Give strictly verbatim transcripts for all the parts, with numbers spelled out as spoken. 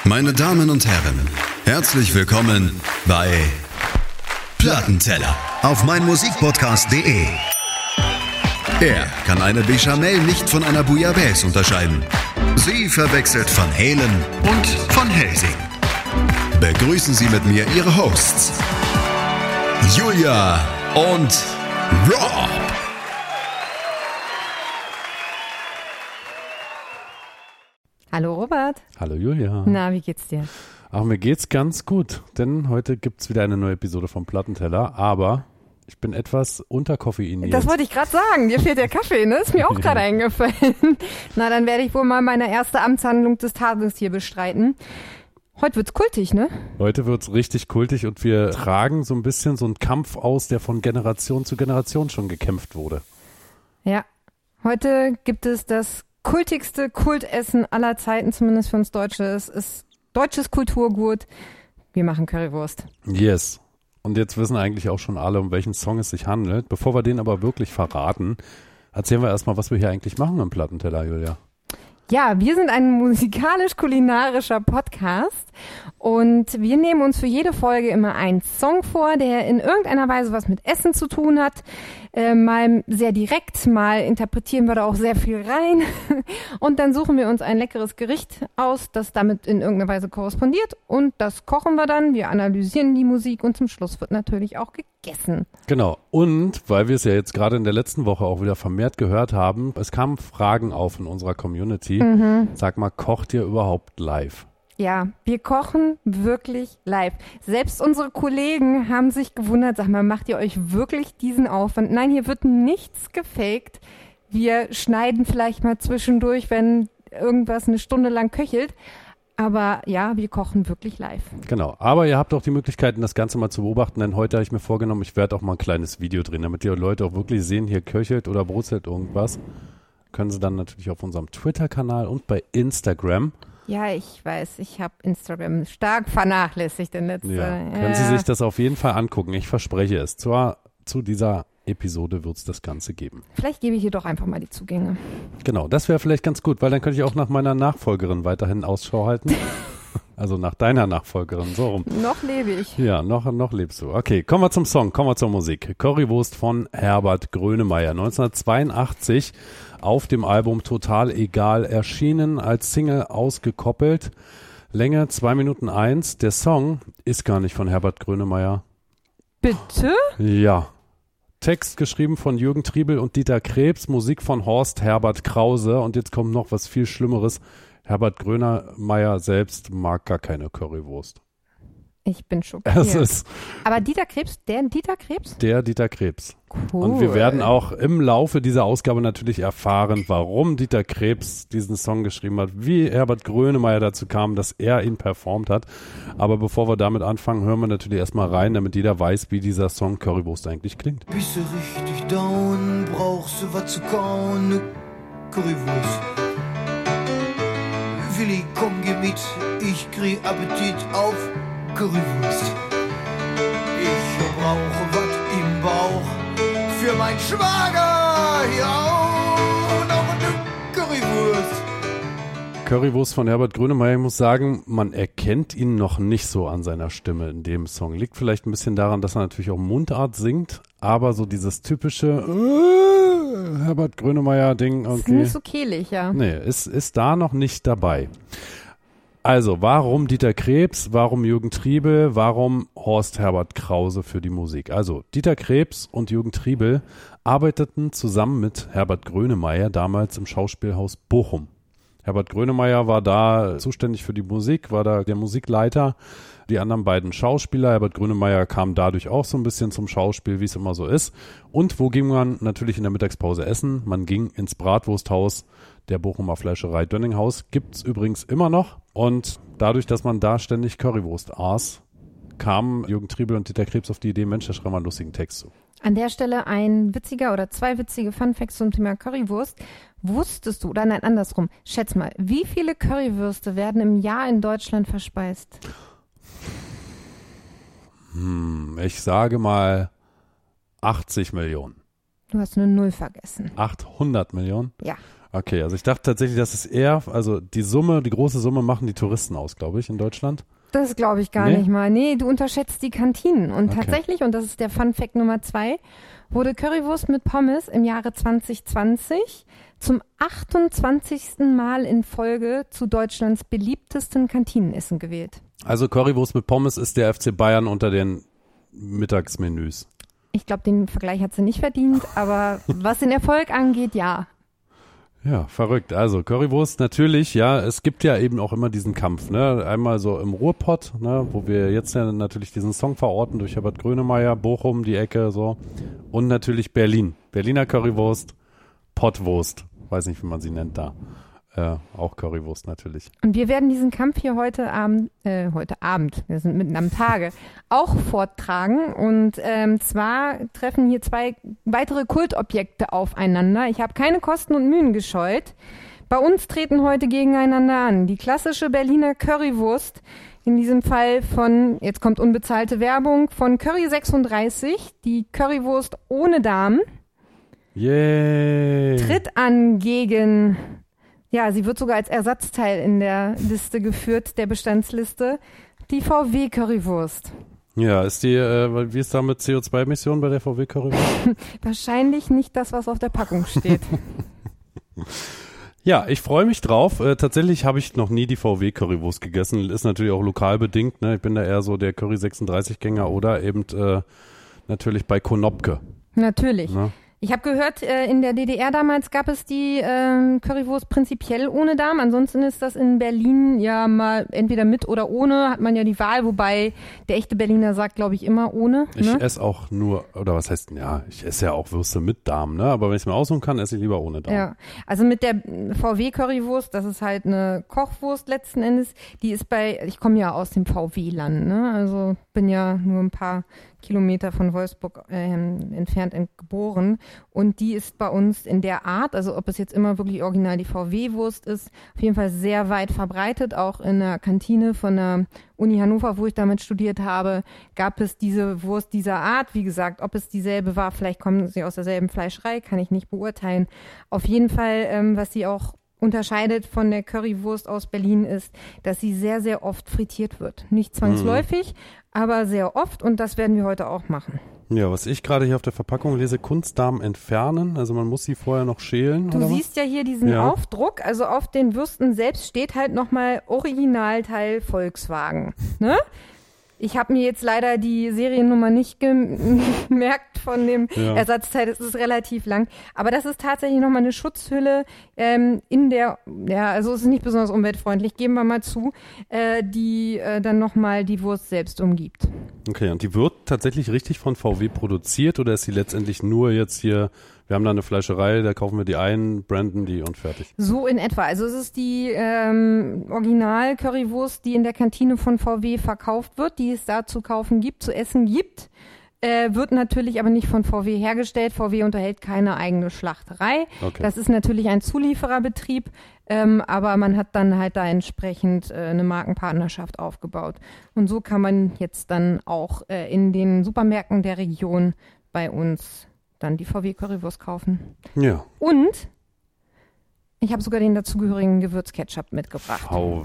Meine Damen und Herren, herzlich willkommen bei Plattenteller auf meinmusikpodcast punkt de. Er kann eine Bechamel nicht von einer Bouillabaisse unterscheiden. Sie verwechselt Van Halen und Van Helsing. Begrüßen Sie mit mir Ihre Hosts, Julia und Rob. Hallo Robert. Hallo Julia. Na, wie geht's dir? Ach, mir geht's ganz gut, denn heute gibt's wieder eine neue Episode vom Plattenteller, aber ich bin etwas unterkoffeiniert. Das wollte ich gerade sagen, dir fehlt der Kaffee, ne? Ist mir auch gerade eingefallen. Na, dann werde ich wohl mal meine erste Amtshandlung des Tages hier bestreiten. Heute wird's kultig, ne? Heute wird's richtig kultig und wir tragen so ein bisschen so einen Kampf aus, der von Generation zu Generation schon gekämpft wurde. Ja, heute gibt es das kultigste Kultessen aller Zeiten, zumindest für uns Deutsche. Es ist deutsches Kulturgut. Wir machen Currywurst. Yes. Und jetzt wissen eigentlich auch schon alle, um welchen Song es sich handelt. Bevor wir den aber wirklich verraten, erzählen wir erstmal, was wir hier eigentlich machen im Plattenteller, Julia. Ja, wir sind ein musikalisch-kulinarischer Podcast und wir nehmen uns für jede Folge immer einen Song vor, der in irgendeiner Weise was mit Essen zu tun hat. Äh, mal sehr direkt, mal interpretieren wir da auch sehr viel rein und dann suchen wir uns ein leckeres Gericht aus, das damit in irgendeiner Weise korrespondiert und das kochen wir dann, wir analysieren die Musik und zum Schluss wird natürlich auch gegessen. Genau, und weil wir es ja jetzt gerade in der letzten Woche auch wieder vermehrt gehört haben, es kamen Fragen auf in unserer Community. Mhm. Sag mal, kocht ihr überhaupt live? Ja, wir kochen wirklich live. Selbst unsere Kollegen haben sich gewundert, sag mal, macht ihr euch wirklich diesen Aufwand? Nein, hier wird nichts gefaked. Wir schneiden vielleicht mal zwischendurch, wenn irgendwas eine Stunde lang köchelt. Aber ja, wir kochen wirklich live. Genau, aber ihr habt auch die Möglichkeiten, das Ganze mal zu beobachten, denn heute habe ich mir vorgenommen, ich werde auch mal ein kleines Video drehen, damit die Leute auch wirklich sehen, hier köchelt oder brutzelt irgendwas. Können sie dann natürlich auf unserem Twitter-Kanal und bei Instagram. Ja, ich weiß, ich habe Instagram stark vernachlässigt in letzter Ja, Zeit. können Sie sich das auf jeden Fall angucken. Ich verspreche es. Zur, zu dieser Episode wird es das Ganze geben. Vielleicht gebe ich hier doch einfach mal die Zugänge. Genau, das wäre vielleicht ganz gut, weil dann könnte ich auch nach meiner Nachfolgerin weiterhin Ausschau halten. Also nach deiner Nachfolgerin, so rum. Noch lebe ich. Ja, noch, noch lebst du. Okay, kommen wir zum Song, kommen wir zur Musik. Currywurst von Herbert Grönemeyer, neunzehnhundertzweiundachtzig auf dem Album Total Egal erschienen, als Single ausgekoppelt. Länge zwei Minuten eins. Der Song ist gar nicht von Herbert Grönemeyer. Bitte? Ja. Text geschrieben von Jürgen Triebel und Dieter Krebs, Musik von Horst Herbert Krause und jetzt kommt noch was viel Schlimmeres. Herbert Grönemeyer selbst mag gar keine Currywurst. Ich bin schockiert. Es ist Aber Dieter Krebs, der Dieter Krebs? Der Dieter Krebs. Cool. Und wir werden auch im Laufe dieser Ausgabe natürlich erfahren, warum Dieter Krebs diesen Song geschrieben hat, wie Herbert Grönemeyer dazu kam, dass er ihn performt hat. Aber bevor wir damit anfangen, hören wir natürlich erstmal rein, damit jeder weiß, wie dieser Song Currywurst eigentlich klingt. Bist du richtig down, brauchst du was zu kauen, ne Currywurst. Willi, komm, geh mit, ich krieg Appetit auf Currywurst. Ich brauche was im Bauch für mein Schwager, ja, noch eine Currywurst. Currywurst von Herbert Grönemeyer, ich muss sagen, man erkennt ihn noch nicht so an seiner Stimme in dem Song. Liegt vielleicht ein bisschen daran, dass er natürlich auch Mundart singt, aber so dieses typische äh, Herbert Grönemeyer-Ding irgendwie. Ist nicht so kehlig, ja. Nee, ist, ist da noch nicht dabei. Also, warum Dieter Krebs, warum Jürgen Triebel, warum Horst Herbert Krause für die Musik? Also, Dieter Krebs und Jürgen Triebel arbeiteten zusammen mit Herbert Grönemeyer damals im Schauspielhaus Bochum. Herbert Grönemeyer war da zuständig für die Musik, war da der Musikleiter. Die anderen beiden Schauspieler, Herbert Grönemeyer kam dadurch auch so ein bisschen zum Schauspiel, wie es immer so ist. Und wo ging man natürlich in der Mittagspause essen? Man ging ins Bratwursthaus der Bochumer Fleischerei Dönninghaus. Gibt's übrigens immer noch. Und dadurch, dass man da ständig Currywurst aß, kamen Jürgen Triebel und Dieter Krebs auf die Idee, Mensch, da schreiben wir einen lustigen Text zu. An der Stelle ein witziger oder zwei witzige Funfacts zum Thema Currywurst. Wusstest du, oder nein, andersrum, schätz mal, wie viele Currywürste werden im Jahr in Deutschland verspeist? Hm, ich sage mal achtzig Millionen. Du hast eine Null vergessen. achthundert Millionen? Ja. Okay, also ich dachte tatsächlich, dass es eher, also die Summe, die große Summe machen die Touristen aus, glaube ich, in Deutschland. Das glaube ich gar Nee? nicht mal. Nee, du unterschätzt die Kantinen. Und Okay. tatsächlich, und das ist der Fun-Fact Nummer zwei, wurde Currywurst mit Pommes im Jahre zwanzig zwanzig zum achtundzwanzigsten Mal in Folge zu Deutschlands beliebtesten Kantinenessen gewählt. Also Currywurst mit Pommes ist der F C Bayern unter den Mittagsmenüs. Ich glaube, den Vergleich hat sie nicht verdient, aber was den Erfolg angeht, ja. Ja, verrückt. Also Currywurst natürlich, ja, es gibt ja eben auch immer diesen Kampf, ne? Einmal so im Ruhrpott, ne, wo wir jetzt ja natürlich diesen Song verorten durch Herbert Grönemeyer, Bochum, die Ecke, so. Und natürlich Berlin. Berliner Currywurst, Pottwurst, weiß nicht, wie man sie nennt da. Äh, auch Currywurst natürlich. Und wir werden diesen Kampf hier heute Abend, äh, heute Abend, wir sind mitten am Tage, auch forttragen. Und ähm, zwar treffen hier zwei weitere Kultobjekte aufeinander. Ich habe keine Kosten und Mühen gescheut. Bei uns treten heute gegeneinander an die klassische Berliner Currywurst, in diesem Fall von, jetzt kommt unbezahlte Werbung, von Curry sechsunddreißig, die Currywurst ohne Darm. Yay! Tritt an gegen, ja, sie wird sogar als Ersatzteil in der Liste geführt, der Bestandsliste, die V W-Currywurst. Ja, ist die, äh, wie ist da mit C O zwei Emissionen bei der V W-Currywurst? Wahrscheinlich nicht das, was auf der Packung steht. Ja, ich freue mich drauf. Äh, tatsächlich habe ich noch nie die V W-Currywurst gegessen. Ist natürlich auch lokal bedingt. Ne? Ich bin da eher so der Curry sechsunddreißig-Gänger oder eben äh, natürlich bei Konopke. Natürlich. Ne? Ich habe gehört, äh, in der D D R damals gab es die ähm, Currywurst prinzipiell ohne Darm. Ansonsten ist das in Berlin ja mal entweder mit oder ohne, hat man ja die Wahl, wobei der echte Berliner sagt, glaube ich, immer ohne. Ich Ne? esse auch nur, oder was heißt, ja, ich esse ja auch Würste mit Darm, ne? Aber wenn ich es mir aussuchen kann, esse ich lieber ohne Darm. Ja, also mit der V W-Currywurst, das ist halt eine Kochwurst letzten Endes, die ist bei, ich komme ja aus dem V W-Land, ne? Also bin ja nur ein paar Kilometer von Wolfsburg äh, entfernt geboren und die ist bei uns in der Art, also ob es jetzt immer wirklich original die V W-Wurst ist, auf jeden Fall sehr weit verbreitet, auch in der Kantine von der Uni Hannover, wo ich damit studiert habe, gab es diese Wurst dieser Art. Wie gesagt, ob es dieselbe war, vielleicht kommen sie aus derselben Fleischerei, kann ich nicht beurteilen. Auf jeden Fall, ähm, was sie auch unterscheidet von der Currywurst aus Berlin ist, dass sie sehr, sehr oft frittiert wird. Nicht zwangsläufig, mhm. aber sehr oft und das werden wir heute auch machen. Ja, was ich gerade hier auf der Verpackung lese, Kunstdarm entfernen, also man muss sie vorher noch schälen. Du oder siehst was? ja hier diesen Ja. Aufdruck, also auf den Würsten selbst steht halt nochmal Originalteil Volkswagen, ne? Ich habe mir jetzt leider die Seriennummer nicht gemerkt von dem Ja. Ersatzteil, das ist relativ lang. Aber das ist tatsächlich nochmal eine Schutzhülle ähm, in der, ja, also es ist nicht besonders umweltfreundlich, geben wir mal zu, äh, die äh, dann nochmal die Wurst selbst umgibt. Okay, und die wird tatsächlich richtig von V W produziert oder ist sie letztendlich nur jetzt hier, wir haben da eine Fleischerei, da kaufen wir die ein, branden die und fertig? So in etwa. Also es ist die ähm, Original-Currywurst, die in der Kantine von V W verkauft wird, die es da zu kaufen gibt, zu essen gibt. Äh, wird natürlich aber nicht von V W hergestellt. V W unterhält keine eigene Schlachterei. Okay. Das ist natürlich ein Zuliefererbetrieb, ähm, aber man hat dann halt da entsprechend äh, eine Markenpartnerschaft aufgebaut. Und so kann man jetzt dann auch äh, in den Supermärkten der Region bei uns dann die V W-Currywurst kaufen. Ja. Und ich habe sogar den dazugehörigen Gewürzketchup mitgebracht. V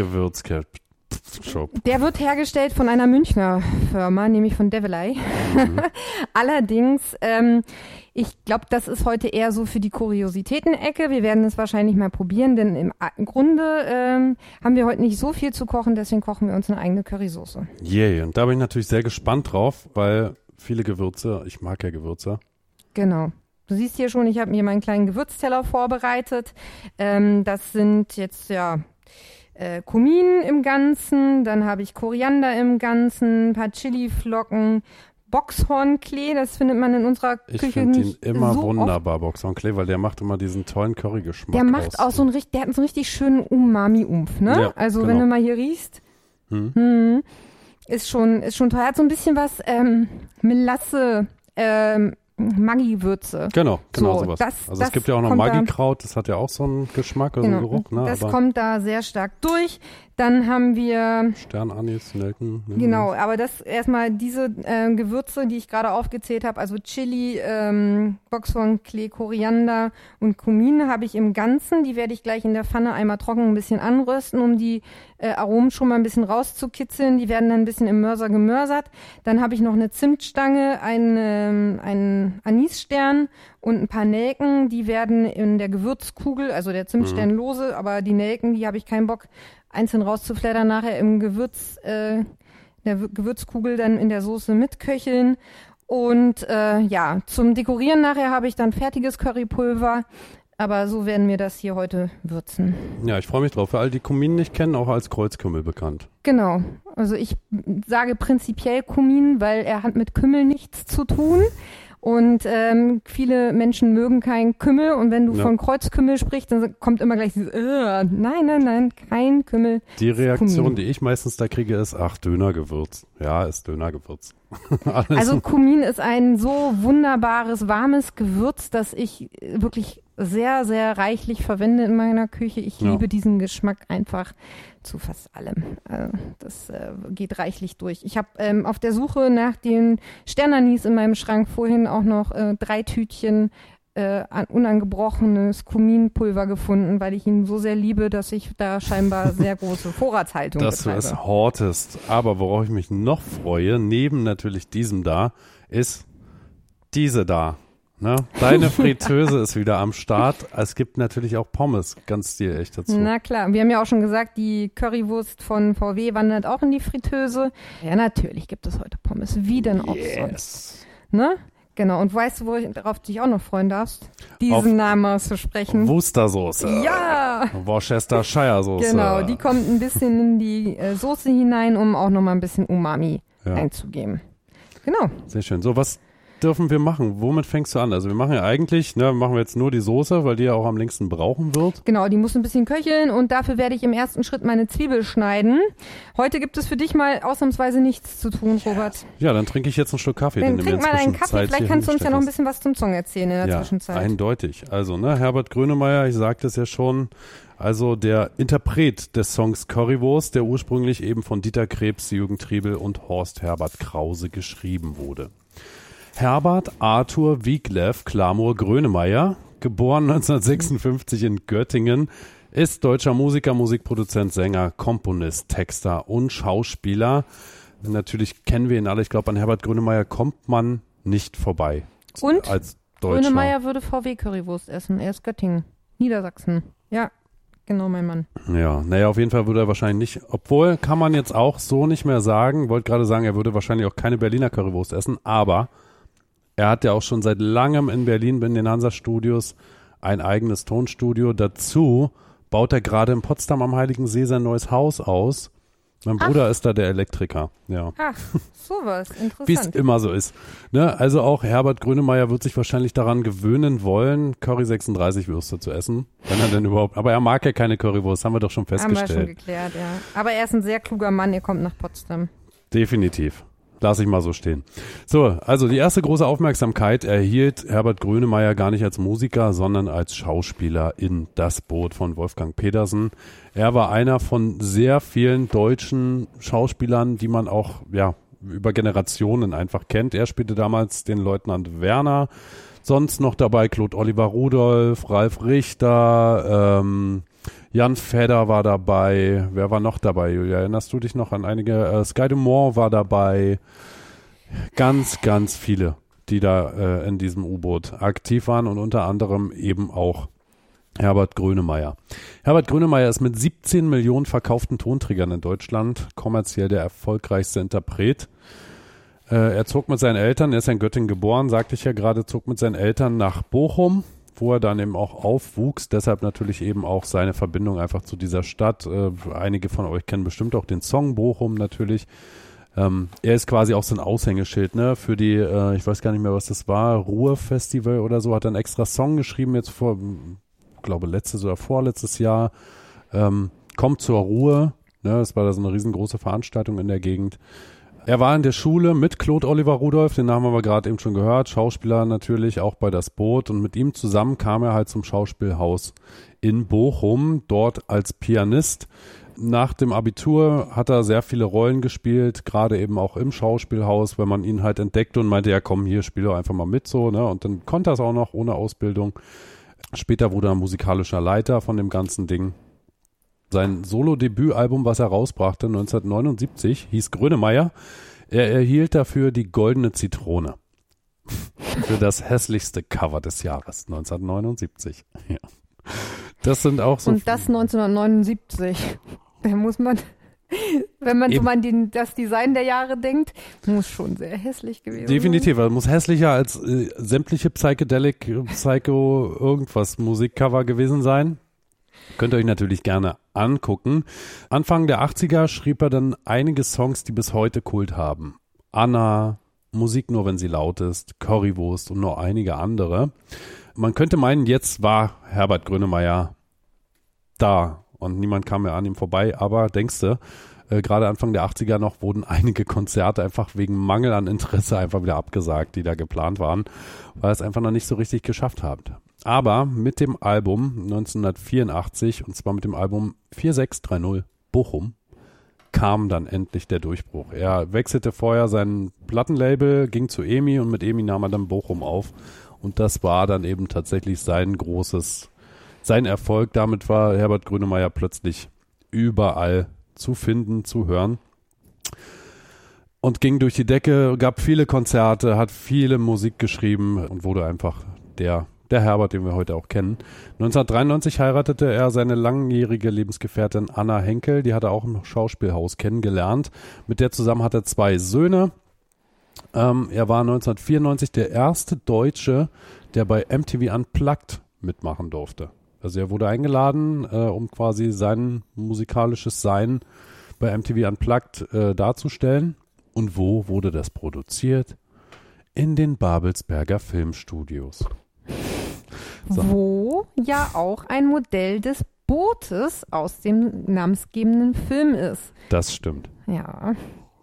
W-Gewürzketchup. Der wird hergestellt von einer Münchner Firma, nämlich von Devilei. Mhm. Allerdings, ähm, ich glaube, das ist heute eher so für die Kuriositäten-Ecke. Wir werden es wahrscheinlich mal probieren, denn im, im Grunde ähm, haben wir heute nicht so viel zu kochen, deswegen kochen wir uns eine eigene Currysoße. Yay, und da bin ich natürlich sehr gespannt drauf, weil viele Gewürze, ich mag ja Gewürze. Genau. Du siehst hier schon, ich habe mir meinen kleinen Gewürzteller vorbereitet. Ähm, das sind jetzt ja äh, Kumin im Ganzen, dann habe ich Koriander im Ganzen, ein paar Chiliflocken, Boxhornklee, das findet man in unserer Ich Küche finde ihn nicht immer so wunderbar, Boxhornklee, weil der macht immer diesen tollen Currygeschmack. Der macht aus. auch so einen, richt- der hat so einen richtig schönen Umami-Umf, ne? Ja, also genau. wenn du mal hier riechst, Hm? hm, ist schon, ist schon toll. Hat so ein bisschen was ähm, Melasse, ähm, Maggi-Würze. Genau, genau so, sowas. Das, also das es gibt ja auch noch Maggi-Kraut, das hat ja auch so einen Geschmack oder genau, so einen Geruch. Ne? Das aber kommt da sehr stark durch. Dann haben wir Sternanis, Nelken. Ne? Genau, aber das erstmal diese äh, Gewürze, die ich gerade aufgezählt habe, also Chili, ähm, Boxhornklee, Koriander und Kumin habe ich im Ganzen. Die werde ich gleich in der Pfanne einmal trocken ein bisschen anrösten, um die äh, Aromen schon mal ein bisschen rauszukitzeln. Die werden dann ein bisschen im Mörser gemörsert. Dann habe ich noch eine Zimtstange, einen, ähm, einen Anisstern und ein paar Nelken. Die werden in der Gewürzkugel, also der Zimtstern lose, aber die Nelken, die habe ich keinen Bock einzeln rauszufleddern, nachher im Gewürz, äh, der Gewürzkugel dann in der Soße mitköcheln. Und äh, ja, zum Dekorieren nachher habe ich dann fertiges Currypulver, aber so werden wir das hier heute würzen. Ja, ich freue mich drauf. Für all die Kumin nicht kennen, auch als Kreuzkümmel bekannt. Genau, also ich sage prinzipiell Kumin, weil er hat mit Kümmel nichts zu tun. Und ähm, viele Menschen mögen keinen Kümmel und wenn du ja. von Kreuzkümmel sprichst, dann kommt immer gleich dieses äh, nein, nein, nein, kein Kümmel. Die Reaktion, Kumin. Die ich meistens da kriege, ist, ach, Dönergewürz. Ja, ist Dönergewürz. Also Kumin ist ein so wunderbares, warmes Gewürz, das ich wirklich sehr, sehr reichlich verwende in meiner Küche. Ich ja. liebe diesen Geschmack einfach zu fast allem. Also das äh, geht reichlich durch. Ich habe ähm, auf der Suche nach den Sternanis in meinem Schrank vorhin auch noch äh, drei Tütchen äh, unangebrochenes Kuminpulver gefunden, weil ich ihn so sehr liebe, dass ich da scheinbar sehr große Vorratshaltung dass betreibe. Dass du es hortest. Aber worauf ich mich noch freue, neben natürlich diesem da, ist diese da. Ne? Deine Fritteuse ist wieder am Start. Es gibt natürlich auch Pommes, ganz stilecht dazu. Na klar, wir haben ja auch schon gesagt, die Currywurst von V W wandert auch in die Fritteuse. Ja, natürlich gibt es heute Pommes. Wie denn auch yes. sonst? Ne? Genau, und weißt du, worauf du dich auch noch freuen darfst? Diesen Auf Namen auszusprechen. Worcestersoße. Ja! Worcestershire-Soße. Genau, die kommt ein bisschen in die äh, Soße hinein, um auch nochmal ein bisschen Umami ja. einzugeben. Genau. Sehr schön. So, was dürfen wir machen? Womit fängst du an? Also wir machen ja eigentlich, ne, machen wir jetzt nur die Soße, weil die ja auch am längsten brauchen wird. Genau, die muss ein bisschen köcheln und dafür werde ich im ersten Schritt meine Zwiebel schneiden. Heute gibt es für dich mal ausnahmsweise nichts zu tun, Robert. Ja, dann trinke ich jetzt einen Schluck Kaffee. Dann den trink mal deinen Kaffee, vielleicht kannst du uns ja noch ein hast. bisschen was zum Song erzählen in der ja, Zwischenzeit. Eindeutig. Also, ne, Herbert Grönemeyer, ich sagte es ja schon, also der Interpret des Songs Currywurst, der ursprünglich eben von Dieter Krebs, Jürgen Triebel und Horst Herbert Krause geschrieben wurde. Herbert Arthur Wiglef Klamur Grönemeyer, geboren neunzehnhundertsechsundfünfzig in Göttingen, ist deutscher Musiker, Musikproduzent, Sänger, Komponist, Texter und Schauspieler. Natürlich kennen wir ihn alle. Ich glaube, an Herbert Grönemeyer kommt man nicht vorbei. Und als Deutscher. Grönemeyer würde V W-Currywurst essen. Er ist Göttingen, Niedersachsen. Ja, genau mein Mann. Ja, naja, auf jeden Fall würde er wahrscheinlich nicht, obwohl kann man jetzt auch so nicht mehr sagen, wollte gerade sagen, er würde wahrscheinlich auch keine Berliner Currywurst essen, aber er hat ja auch schon seit langem in Berlin in den Hansa-Studios ein eigenes Tonstudio. Dazu baut er gerade in Potsdam am Heiligen See sein neues Haus aus. Mein Bruder Ach. ist da der Elektriker. Ja. Ach, sowas, interessant. Wie es immer so ist. Ne? Also auch Herbert Grönemeyer wird sich wahrscheinlich daran gewöhnen wollen, Curry sechsunddreißig Würste zu essen, wenn er denn überhaupt, aber er mag ja keine Currywurst, haben wir doch schon festgestellt. Haben wir schon geklärt, ja. Aber er ist ein sehr kluger Mann, ihr kommt nach Potsdam. Definitiv. Lass ich mal so stehen. So, also die erste große Aufmerksamkeit erhielt Herbert Grönemeyer gar nicht als Musiker, sondern als Schauspieler in Das Boot von Wolfgang Petersen. Er war einer von sehr vielen deutschen Schauspielern, die man auch ja über Generationen einfach kennt. Er spielte damals den Leutnant Werner, sonst noch dabei Claude Oliver Rudolph, Ralf Richter, ähm, Jan Fedder war dabei. Wer war noch dabei, Julia? Erinnerst du dich noch an einige? Äh, Sky Dumont war dabei. Ganz, ganz viele, die da äh, in diesem U-Boot aktiv waren und unter anderem eben auch Herbert Grönemeyer. Herbert Grönemeyer ist mit siebzehn Millionen verkauften Tonträgern in Deutschland kommerziell der erfolgreichste Interpret. Äh, er zog mit seinen Eltern, er ist in Göttingen geboren, sagte ich ja gerade, zog mit seinen Eltern nach Bochum, wo er dann eben auch aufwuchs, deshalb natürlich eben auch seine Verbindung einfach zu dieser Stadt. Äh, einige von euch kennen bestimmt auch den Song Bochum natürlich. Ähm, er ist quasi auch so ein Aushängeschild, ne, für die, äh, ich weiß gar nicht mehr, was das war, Ruhr-Festival oder so, hat er einen extra Song geschrieben, jetzt vor, ich glaube, letztes oder vorletztes Jahr, ähm, kommt zur Ruhe, ne, das war da so eine riesengroße Veranstaltung in der Gegend. Er war in der Schule mit Claude Oliver Rudolph, den haben wir gerade eben schon gehört, Schauspieler natürlich, auch bei Das Boot. Und mit ihm zusammen kam er halt zum Schauspielhaus in Bochum, dort als Pianist. Nach dem Abitur hat er sehr viele Rollen gespielt, gerade eben auch im Schauspielhaus, wenn man ihn halt entdeckte und meinte, ja komm, hier, spiel doch einfach mal mit so, ne? Und dann konnte er es auch noch ohne Ausbildung. Später wurde er musikalischer Leiter von dem ganzen Ding. Sein Solo-Debütalbum, was er rausbrachte, neunzehnhundertneunundsiebzig, hieß Grönemeyer. Er erhielt dafür die Goldene Zitrone. Für das hässlichste Cover des Jahres, neunzehnhundertneunundsiebzig. Ja. Das sind auch so. Und das neunzehnhundertneunundsiebzig. Da muss man, wenn man so an den, das Design der Jahre denkt, muss schon sehr hässlich gewesen sein. Definitiv, es muss hässlicher als äh, sämtliche Psychedelic, Psycho, irgendwas Musikcover gewesen sein. Könnt ihr euch natürlich gerne angucken. Anfang der achtziger schrieb er dann einige Songs, die bis heute Kult haben. Anna, Musik nur, wenn sie laut ist, Currywurst und noch einige andere. Man könnte meinen, jetzt war Herbert Grönemeyer da und niemand kam mehr an ihm vorbei, aber denkst du, äh, gerade Anfang der achtziger noch wurden einige Konzerte einfach wegen Mangel an Interesse einfach wieder abgesagt, die da geplant waren, weil es einfach noch nicht so richtig geschafft hat. Aber mit dem Album neunzehnhundertvierundachtzig, und zwar mit dem Album vier sechs drei null Bochum, kam dann endlich der Durchbruch. Er wechselte vorher sein Plattenlabel, ging zu E M I und mit E M I nahm er dann Bochum auf. Und das war dann eben tatsächlich sein großes, sein Erfolg. Damit war Herbert Grönemeyer plötzlich überall zu finden, zu hören. Und ging durch die Decke, gab viele Konzerte, hat viele Musik geschrieben und wurde einfach der Der Herbert, den wir heute auch kennen. neunzehnhundertdreiundneunzig heiratete er seine langjährige Lebensgefährtin Anna Henkel. Die hat er auch im Schauspielhaus kennengelernt. Mit der zusammen hat er zwei Söhne. Ähm, er war neunzehnhundertvierundneunzig der erste Deutsche, der bei M T V Unplugged mitmachen durfte. Also er wurde eingeladen, äh, um quasi sein musikalisches Sein bei M T V Unplugged äh, darzustellen. Und wo wurde das produziert? In den Babelsberger Filmstudios. So. Wo ja auch ein Modell des Bootes aus dem namensgebenden Film ist. Das stimmt. Ja.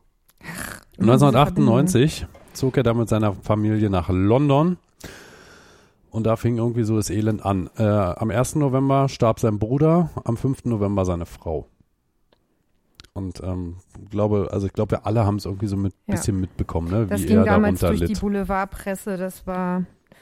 neunzehnhundertachtundneunzig zog er dann mit seiner Familie nach London und da fing irgendwie so das Elend an. Äh, am ersten November starb sein Bruder, am fünften November seine Frau. Und ähm, glaube, also ich glaube, wir alle haben es irgendwie so ein ja. bisschen mitbekommen, ne, das wie ging er damals darunter durch litt. Die Boulevardpresse, das war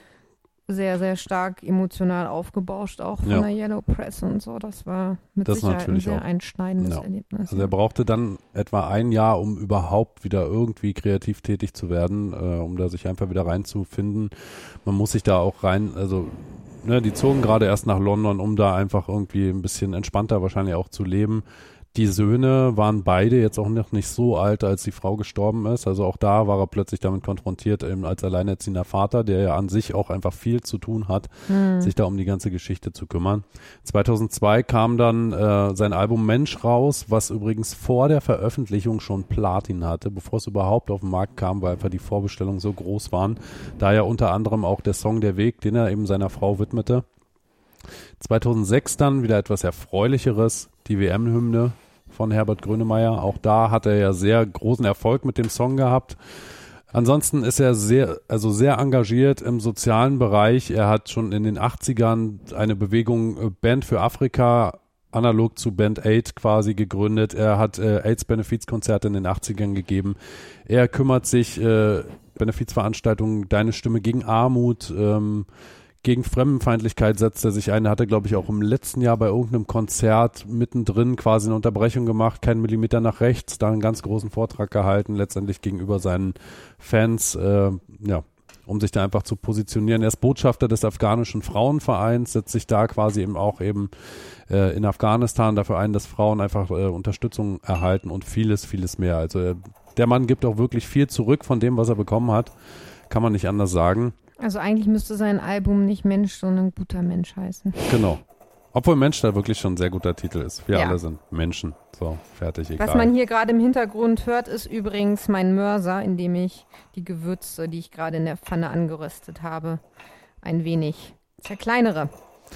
sehr, sehr stark emotional aufgebauscht, auch von ja. der Yellow Press und so. Das war mit das Sicherheit ein sehr auch. einschneidendes ja. Erlebnis. Also er brauchte dann etwa ein Jahr, um überhaupt wieder irgendwie kreativ tätig zu werden, äh, um da sich einfach wieder reinzufinden. Man muss sich da auch rein, also ne, die zogen gerade erst nach London, um da einfach irgendwie ein bisschen entspannter wahrscheinlich auch zu leben. Die Söhne waren beide jetzt auch noch nicht so alt, als die Frau gestorben ist. Also auch da war er plötzlich damit konfrontiert, eben als alleinerziehender Vater, der ja an sich auch einfach viel zu tun hat, hm. sich da um die ganze Geschichte zu kümmern. zweitausendzwei kam dann äh, sein Album Mensch raus, was übrigens vor der Veröffentlichung schon Platin hatte, bevor es überhaupt auf den Markt kam, weil einfach die Vorbestellungen so groß waren. Da ja unter anderem auch der Song Der Weg, den er eben seiner Frau widmete. zweitausendsechs dann wieder etwas Erfreulicheres, die W M-Hymne von Herbert Grönemeyer. Auch da hat er ja sehr großen Erfolg mit dem Song gehabt. Ansonsten ist er sehr, also sehr engagiert im sozialen Bereich. Er hat schon in den achtzigern eine Bewegung Band für Afrika, analog zu Band Aid quasi gegründet. Er hat äh, AIDS-Benefizkonzerte in den achtzigern gegeben. Er kümmert sich, äh, Benefizveranstaltungen, Deine Stimme gegen Armut, ähm, gegen Fremdenfeindlichkeit setzt er sich ein. Er hatte, glaube ich, auch im letzten Jahr bei irgendeinem Konzert mittendrin quasi eine Unterbrechung gemacht, keinen Millimeter nach rechts, da einen ganz großen Vortrag gehalten, letztendlich gegenüber seinen Fans, äh, ja, um sich da einfach zu positionieren. Er ist Botschafter des afghanischen Frauenvereins, setzt sich da quasi eben auch eben äh, in Afghanistan dafür ein, dass Frauen einfach äh, Unterstützung erhalten und vieles, vieles mehr. Also äh, der Mann gibt auch wirklich viel zurück von dem, was er bekommen hat. Kann man nicht anders sagen. Also eigentlich müsste sein Album nicht Mensch, sondern guter Mensch heißen. Genau. Obwohl Mensch da wirklich schon ein sehr guter Titel ist. Wir ja. alle sind Menschen. So, fertig, egal. Was man hier gerade im Hintergrund hört, ist übrigens mein Mörser, in dem ich die Gewürze, die ich gerade in der Pfanne angeröstet habe, ein wenig zerkleinere.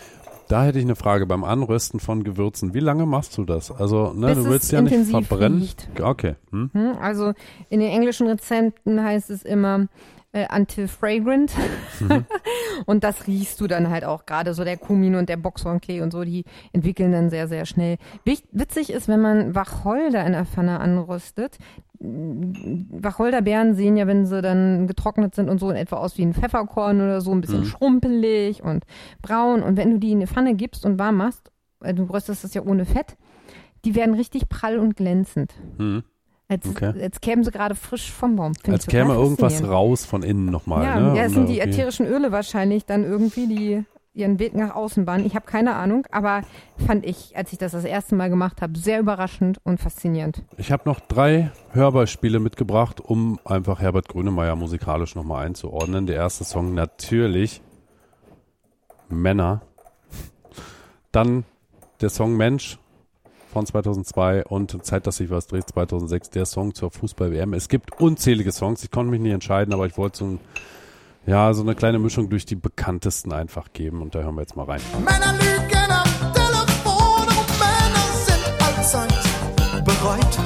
Da hätte ich eine Frage beim Anrösten von Gewürzen. Wie lange machst du das? Also, ne, Bis du willst es ja nicht intensiv verbrennen. riecht. Okay. Hm? Hm, also in den englischen Rezepten heißt es immer äh, until fragrant. Mhm. Und das riechst du dann halt auch. Gerade so der Kumin und der Boxhornklee und so, die entwickeln dann sehr, sehr schnell. Wich- Witzig ist, wenn man Wacholder in der Pfanne anröstet. Wacholderbeeren sehen ja, wenn sie dann getrocknet sind und so, in etwa aus wie ein Pfefferkorn oder so, ein bisschen Mhm. schrumpelig und braun. Und wenn du die in die Pfanne gibst und warm machst, äh, du röstest das ja ohne Fett, die werden richtig prall und glänzend. Hm. Als, Okay. als kämen sie gerade frisch vom Baum. Find Als ich total käme irgendwas faszinierend. raus von innen nochmal. Ja, ne? ja, es Und sind da die irgendwie- ätherischen Öle wahrscheinlich dann irgendwie, die ihren Weg nach außen bahnen. Ich habe keine Ahnung, aber fand ich, als ich das das erste Mal gemacht habe, sehr überraschend und faszinierend. Ich habe noch drei Hörbeispiele mitgebracht, um einfach Herbert Grönemeyer musikalisch nochmal einzuordnen. Der erste Song natürlich Männer. Dann der Song Mensch von zweitausendzwei und Zeit, dass sich was dreht, zweitausendsechs, der Song zur Fußball-W M. Es gibt unzählige Songs, ich konnte mich nicht entscheiden, aber ich wollte so, ein, ja, so eine kleine Mischung durch die bekanntesten einfach geben und da hören wir jetzt mal rein. Männer lügen am Telefon und Männer sind allzeit bereit.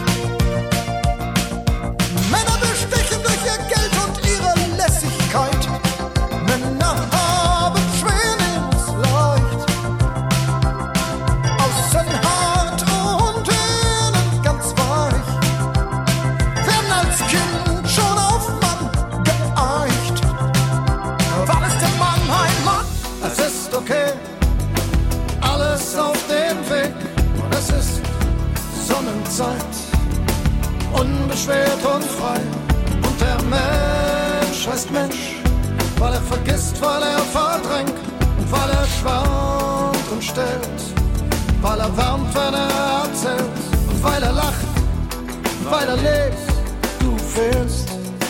Männer bestechen durch ihr Geld und ihre Lässigkeit. Männer haben schwer leicht. Außen hart und innen ganz weich. Werden als Kind schon auf Mann geeicht. Wann ist der Mann ein Mann? Es ist okay, alles auf dem Weg. Und es ist Sonnenzeit, unbeschwert und frei. Und der Mensch heißt Mensch, weil er vergisst, weil er verdrängt. Und weil er schwankt und stellt, weil er wärmt, wenn er erzählt. Und weil er lacht, weil er lebt, du fehlst.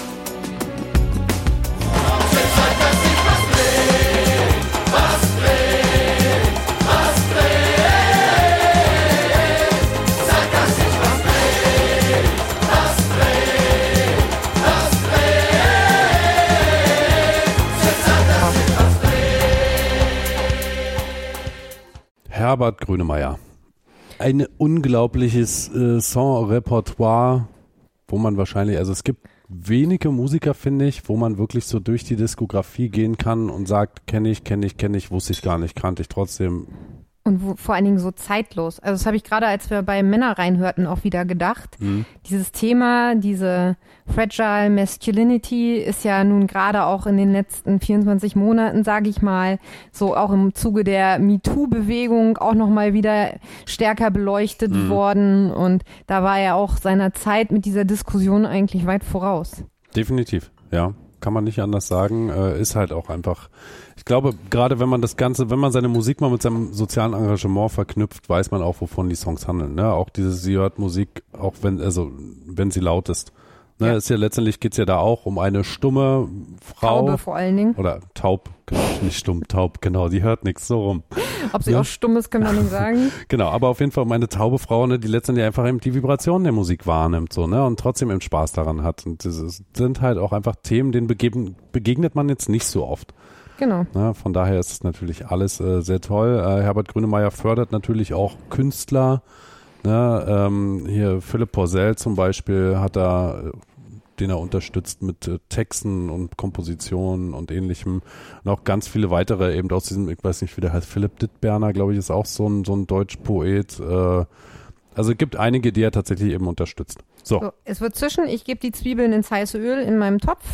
Herbert Grönemeyer. Ein unglaubliches äh, Songrepertoire, wo man wahrscheinlich, also es gibt wenige Musiker, finde ich, wo man wirklich so durch die Diskografie gehen kann und sagt, kenne ich, kenne ich, kenne ich, wusste ich gar nicht, kannte ich trotzdem. Und wo, vor allen Dingen so zeitlos. Also das habe ich gerade, als wir bei Männer reinhörten, auch wieder gedacht. Mhm. Dieses Thema, diese Fragile Masculinity ist ja nun gerade auch in den letzten vierundzwanzig Monaten, sage ich mal, so auch im Zuge der MeToo-Bewegung auch nochmal wieder stärker beleuchtet Mhm. worden. Und da war er auch seiner Zeit mit dieser Diskussion eigentlich weit voraus. Definitiv, ja. Kann man nicht anders sagen, äh, ist halt auch einfach, ich glaube, gerade wenn man das Ganze, wenn man seine Musik mal mit seinem sozialen Engagement verknüpft, weiß man auch, wovon die Songs handeln, ne? Auch dieses, sie hört Musik, auch wenn, also, wenn sie laut ist. Ne? Ja. Ist ja letztendlich geht's ja da auch um eine stumme Frau. Taube vor allen Dingen. Oder taub, genau, nicht stumm, taub, genau, die hört nichts, so rum. Ob sie Ja. auch stumm ist, kann man nicht sagen. Genau, aber auf jeden Fall um eine taube Frau, ne, die letztendlich einfach eben die Vibrationen der Musik wahrnimmt, so, ne, und trotzdem eben Spaß daran hat. Und das ist, sind halt auch einfach Themen, denen begeben, begegnet man jetzt nicht so oft. Genau. Ne, von daher ist es natürlich alles äh, sehr toll. Äh, Herbert Grönemeyer fördert natürlich auch Künstler. Ne, ähm, hier Philipp Porzell zum Beispiel hat da, äh, den er unterstützt mit äh, Texten und Kompositionen und ähnlichem. Und auch ganz viele weitere eben aus diesem, ich weiß nicht, wie der heißt, Philipp Dittberner, glaube ich, ist auch so ein, so ein Deutsch-Poet. Äh, also es gibt einige, die er tatsächlich eben unterstützt. So. So, es wird zwischen, ich gebe die Zwiebeln ins heiße Öl in meinem Topf.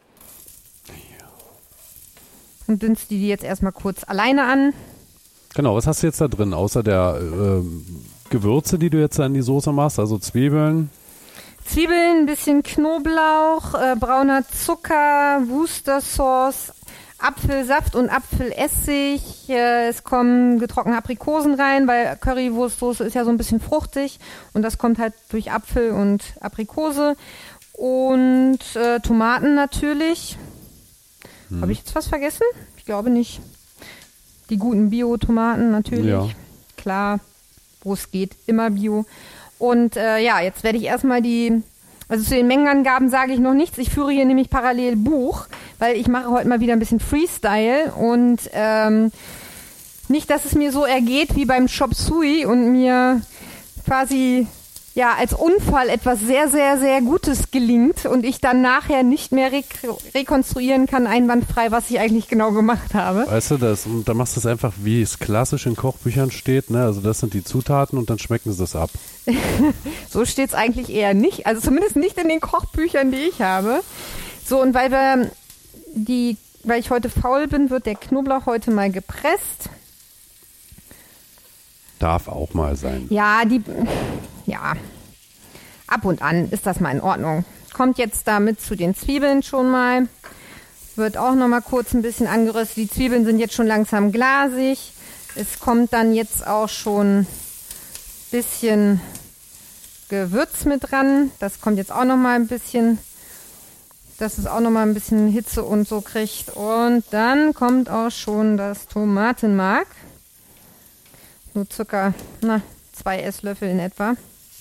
Und dünste die jetzt erstmal kurz alleine an. Genau, was hast du jetzt da drin, außer der äh, Gewürze, die du jetzt da in die Soße machst, also Zwiebeln? Zwiebeln, ein bisschen Knoblauch, äh, brauner Zucker, Worcestershire, Apfelsaft und Apfelessig. Äh, es kommen getrocknete Aprikosen rein, weil Currywurstsoße ist ja so ein bisschen fruchtig. Und das kommt halt durch Apfel und Aprikose. Und äh, Tomaten natürlich. Hm. Habe ich jetzt was vergessen? Ich glaube nicht. Die guten Bio-Tomaten natürlich. Ja. Klar, wo es geht, immer Bio. Und äh, ja, jetzt werde ich erstmal die, also zu den Mengenangaben sage ich noch nichts. Ich führe hier nämlich parallel Buch, weil ich mache heute mal wieder ein bisschen Freestyle und ähm, nicht, dass es mir so ergeht wie beim Chop Suey und mir quasi ja als Unfall etwas sehr, sehr, sehr Gutes gelingt und ich dann nachher nicht mehr re- rekonstruieren kann, einwandfrei, was ich eigentlich genau gemacht habe. Weißt du, das, und da machst du es einfach, wie es klassisch in Kochbüchern steht, ne? Also das sind die Zutaten und dann schmecken sie es ab. So steht es eigentlich eher nicht, also zumindest nicht in den Kochbüchern, die ich habe. So, und weil wir die, weil ich heute faul bin, wird der Knoblauch heute mal gepresst. Darf auch mal sein. Ja, die, ja, ab und an ist das mal in Ordnung. Kommt jetzt damit zu den Zwiebeln schon mal. Wird auch noch mal kurz ein bisschen angeröstet. Die Zwiebeln sind jetzt schon langsam glasig. Es kommt dann jetzt auch schon ein bisschen Gewürz mit dran. Das kommt jetzt auch noch mal ein bisschen, dass es auch noch mal ein bisschen Hitze und so kriegt. Und dann kommt auch schon das Tomatenmark. Nur circa na, zwei Esslöffel in etwa.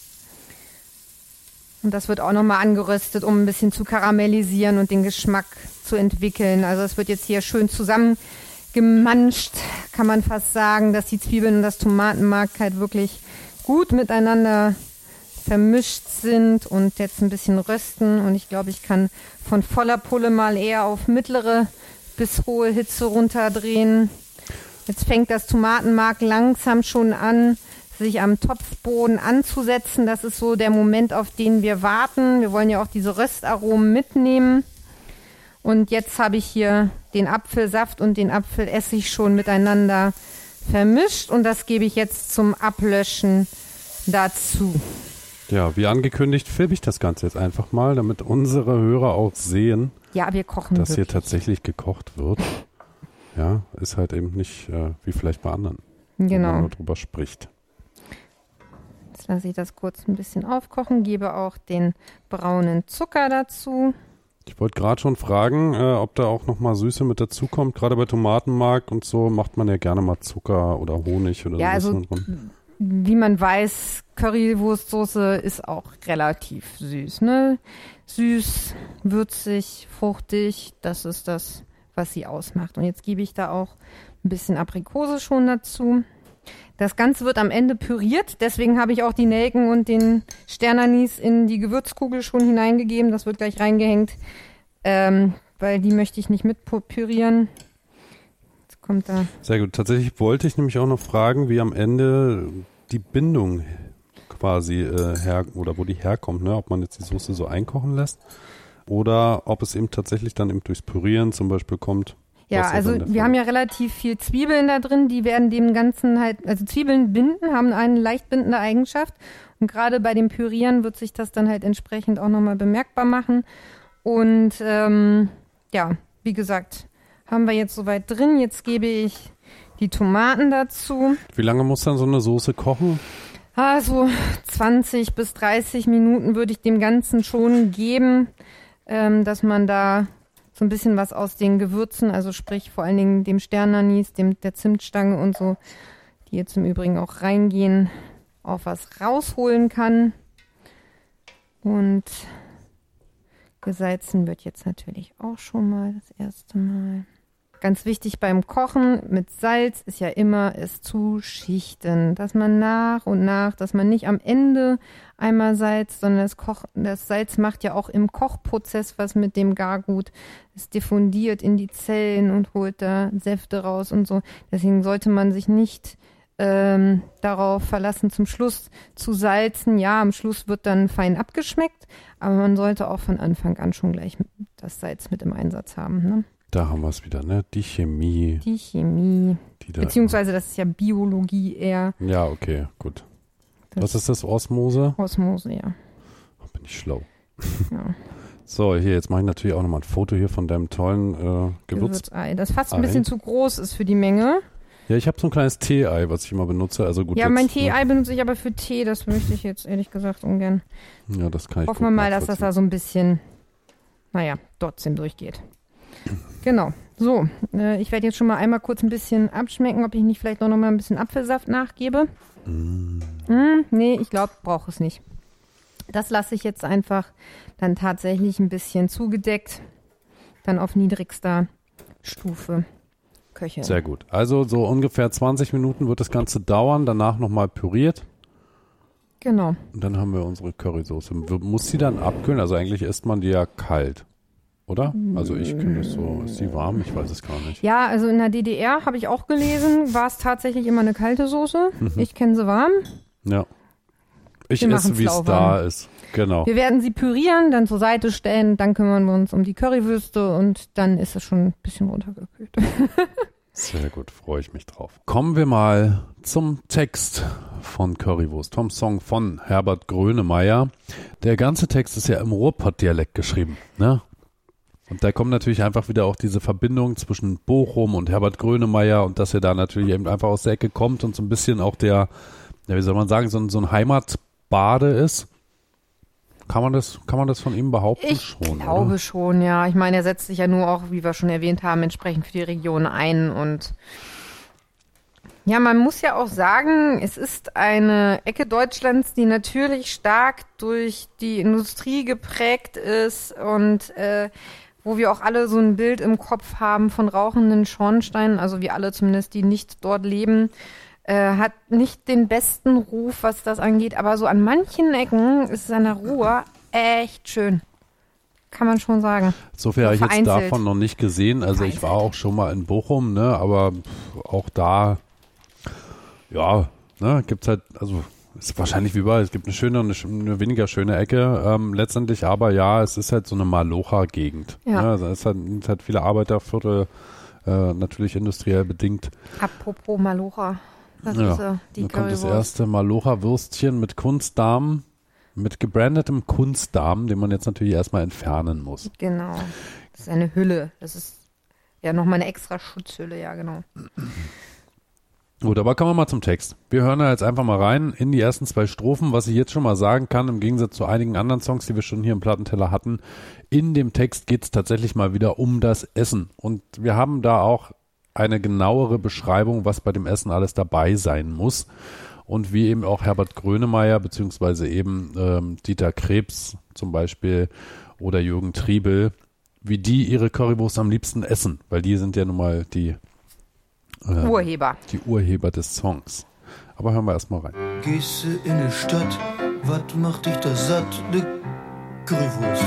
Und das wird auch nochmal angeröstet, um ein bisschen zu karamellisieren und den Geschmack zu entwickeln. Also es wird jetzt hier schön zusammengemanscht, kann man fast sagen, dass die Zwiebeln und das Tomatenmark halt wirklich gut miteinander vermischt sind und jetzt ein bisschen rösten. Und ich glaube, ich kann von voller Pulle mal eher auf mittlere bis hohe Hitze runterdrehen. Jetzt fängt das Tomatenmark langsam schon an, sich am Topfboden anzusetzen. Das ist so der Moment, auf den wir warten. Wir wollen ja auch diese Röstaromen mitnehmen. Und jetzt habe ich hier den Apfelsaft und den Apfelessig schon miteinander vermischt. Und das gebe ich jetzt zum Ablöschen dazu. Ja, wie angekündigt, filme ich das Ganze jetzt einfach mal, damit unsere Hörer auch sehen, ja, wir kochen dass wirklich. hier tatsächlich gekocht wird. Ja, ist halt eben nicht äh, wie vielleicht bei anderen, Genau. wo man nur drüber spricht. Jetzt lasse ich das kurz ein bisschen aufkochen, gebe auch den braunen Zucker dazu. Ich wollte gerade schon fragen, äh, ob da auch nochmal Süße mit dazukommt. Gerade bei Tomatenmark und so macht man ja gerne mal Zucker oder Honig oder Ja, sowas also drin. wie man weiß, Currywurstsoße ist auch relativ süß, ne? Süß, würzig, fruchtig, das ist das, was sie ausmacht. Und jetzt gebe ich da auch ein bisschen Aprikose schon dazu. Das Ganze wird am Ende püriert, deswegen habe ich auch die Nelken und den Sternanis in die Gewürzkugel schon hineingegeben. Das wird gleich reingehängt, ähm, weil die möchte ich nicht mit pürieren. Jetzt kommt da. Sehr gut. Tatsächlich wollte ich nämlich auch noch fragen, wie am Ende die Bindung quasi äh, her oder wo die herkommt, ne? Ob man jetzt die Soße so einkochen lässt oder ob es eben tatsächlich dann eben durchs Pürieren zum Beispiel kommt. Ja, also wir haben ja relativ viel Zwiebeln da drin, die werden dem Ganzen halt, also Zwiebeln binden, haben eine leicht bindende Eigenschaft und gerade bei dem Pürieren wird sich das dann halt entsprechend auch nochmal bemerkbar machen und ähm, ja, wie gesagt, haben wir jetzt soweit drin, jetzt gebe ich die Tomaten dazu. Wie lange muss dann so eine Soße kochen? Also zwanzig bis dreißig Minuten würde ich dem Ganzen schon geben, ähm, dass man da so ein bisschen was aus den Gewürzen, also sprich vor allen Dingen dem Sternanis, dem, der Zimtstange und so, die jetzt im Übrigen auch reingehen, auch was rausholen kann. Und gesalzen wird jetzt natürlich auch schon mal das erste Mal. Ganz wichtig beim Kochen mit Salz ist ja immer es zu schichten, dass man nach und nach, dass man nicht am Ende einmal salzt, sondern das, Koch, das Salz macht ja auch im Kochprozess was mit dem Gargut. Es diffundiert in die Zellen und holt da Säfte raus und so. Deswegen sollte man sich nicht ähm, darauf verlassen, zum Schluss zu salzen. Ja, am Schluss wird dann fein abgeschmeckt, aber man sollte auch von Anfang an schon gleich das Salz mit im Einsatz haben, ne? Da haben wir es wieder, ne? Die Chemie. Die Chemie. Die da Beziehungsweise das ist ja Biologie eher. Ja, okay, gut. Das Was ist das, Osmose? Osmose, ja. Oh, bin ich schlau. ja. So, hier, jetzt mache ich natürlich auch nochmal ein Foto hier von deinem tollen äh, Gewürz. Gewürzei, das fast ein Ei. bisschen zu groß ist für die Menge. Ja, ich habe so ein kleines Tee-Ei, was ich immer benutze. Also gut, Ja, jetzt, mein Tee-Ei benutze ich aber für Tee. Das möchte ich jetzt ehrlich gesagt ungern. Ne? Ja, das kann ich Hoffen wir gut mal, dass das da nachvollziehen. so ein bisschen, naja, trotzdem durchgeht. Genau. So, äh, ich werde jetzt schon mal einmal kurz ein bisschen abschmecken, ob ich nicht vielleicht noch mal ein bisschen Apfelsaft nachgebe. Mm. Mm, nee, ich glaube, brauche es nicht. Das lasse ich jetzt einfach dann tatsächlich ein bisschen zugedeckt, dann auf niedrigster Stufe köcheln. Sehr gut. Also so ungefähr zwanzig Minuten wird das Ganze dauern, danach nochmal püriert. Genau. Und dann haben wir unsere Currysoße. Muss sie dann abkühlen? Also eigentlich isst man die ja kalt, oder? Also ich kenne das so. Ist die warm? Ich weiß es gar nicht. Ja, also in der D D R habe ich auch gelesen, war es tatsächlich immer eine kalte Soße. Mhm. Ich kenne sie warm. Ja. Ich Wir esse, wie es machen's da lauwarm. ist. Genau. Wir werden sie pürieren, dann zur Seite stellen, dann kümmern wir uns um die Currywürste und dann ist es schon ein bisschen runtergekühlt. Sehr gut, freue ich mich drauf. Kommen wir mal zum Text von Currywurst, vom Song von Herbert Grönemeyer. Der ganze Text ist ja im Ruhrpott-Dialekt geschrieben, ne? Und da kommt natürlich einfach wieder auch diese Verbindung zwischen Bochum und Herbert Grönemeyer und dass er da natürlich eben einfach aus der Ecke kommt und so ein bisschen auch der, ja, wie soll man sagen, so ein, so ein Heimatbade ist. Kann man das, kann man das von ihm behaupten? Ich schon, glaube oder? schon, ja. Ich meine, er setzt sich ja nur auch, wie wir schon erwähnt haben, entsprechend für die Region ein. Und ja, man muss ja auch sagen, es ist eine Ecke Deutschlands, die natürlich stark durch die Industrie geprägt ist und äh, wo wir auch alle so ein Bild im Kopf haben von rauchenden Schornsteinen, also wir alle zumindest, die nicht dort leben. Äh, hat nicht den besten Ruf, was das angeht, aber so an manchen Ecken ist es an der Ruhr echt schön. Kann man schon sagen. So viel habe ich jetzt Vereinzelt. davon noch nicht gesehen. Also ich war auch schon mal in Bochum, ne, aber auch da, ja, ne, gibt's halt, also ist wahrscheinlich wie überall, es gibt eine schöne und eine, sch- eine weniger schöne Ecke, ähm, letztendlich, aber ja, es ist halt so eine Malocha-Gegend. Ja. Ne, also es hat, es hat viele Arbeiterviertel, äh, natürlich industriell bedingt. Apropos Malocha. Das Ja, ist äh, die dann kommt das Currywurst. erste Malocha-Würstchen mit Kunstdarm, mit gebrandetem Kunstdarm, den man jetzt natürlich erstmal entfernen muss. Genau. Das ist eine Hülle. Das ist ja nochmal eine extra Schutzhülle, ja genau. Gut, aber kommen wir mal zum Text. Wir hören da jetzt einfach mal rein in die ersten zwei Strophen. Was ich jetzt schon mal sagen kann, im Gegensatz zu einigen anderen Songs, die wir schon hier im Plattenteller hatten, in dem Text geht es tatsächlich mal wieder um das Essen. Und wir haben da auch eine genauere Beschreibung, was bei dem Essen alles dabei sein muss. Und wie eben auch Herbert Grönemeyer beziehungsweise eben ähm, Dieter Krebs zum Beispiel oder Jürgen Triebel, wie die ihre Currywurst am liebsten essen. Weil die sind ja nun mal die äh, Urheber. die Urheber des Songs. Aber hören wir erstmal rein. Gehst du in die Stadt, wat macht dich da satt? Ne Currywurst.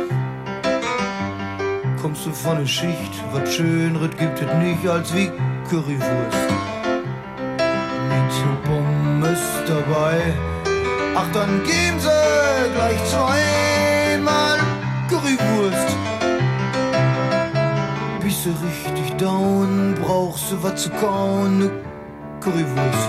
Kommst du von der Schicht, wat Schöneres gibt es nicht als wie Currywurst. Mit Pommes dabei, ach dann geben sie gleich zweimal Currywurst. Bist du richtig down, brauchst du was zu kauen, ne Currywurst.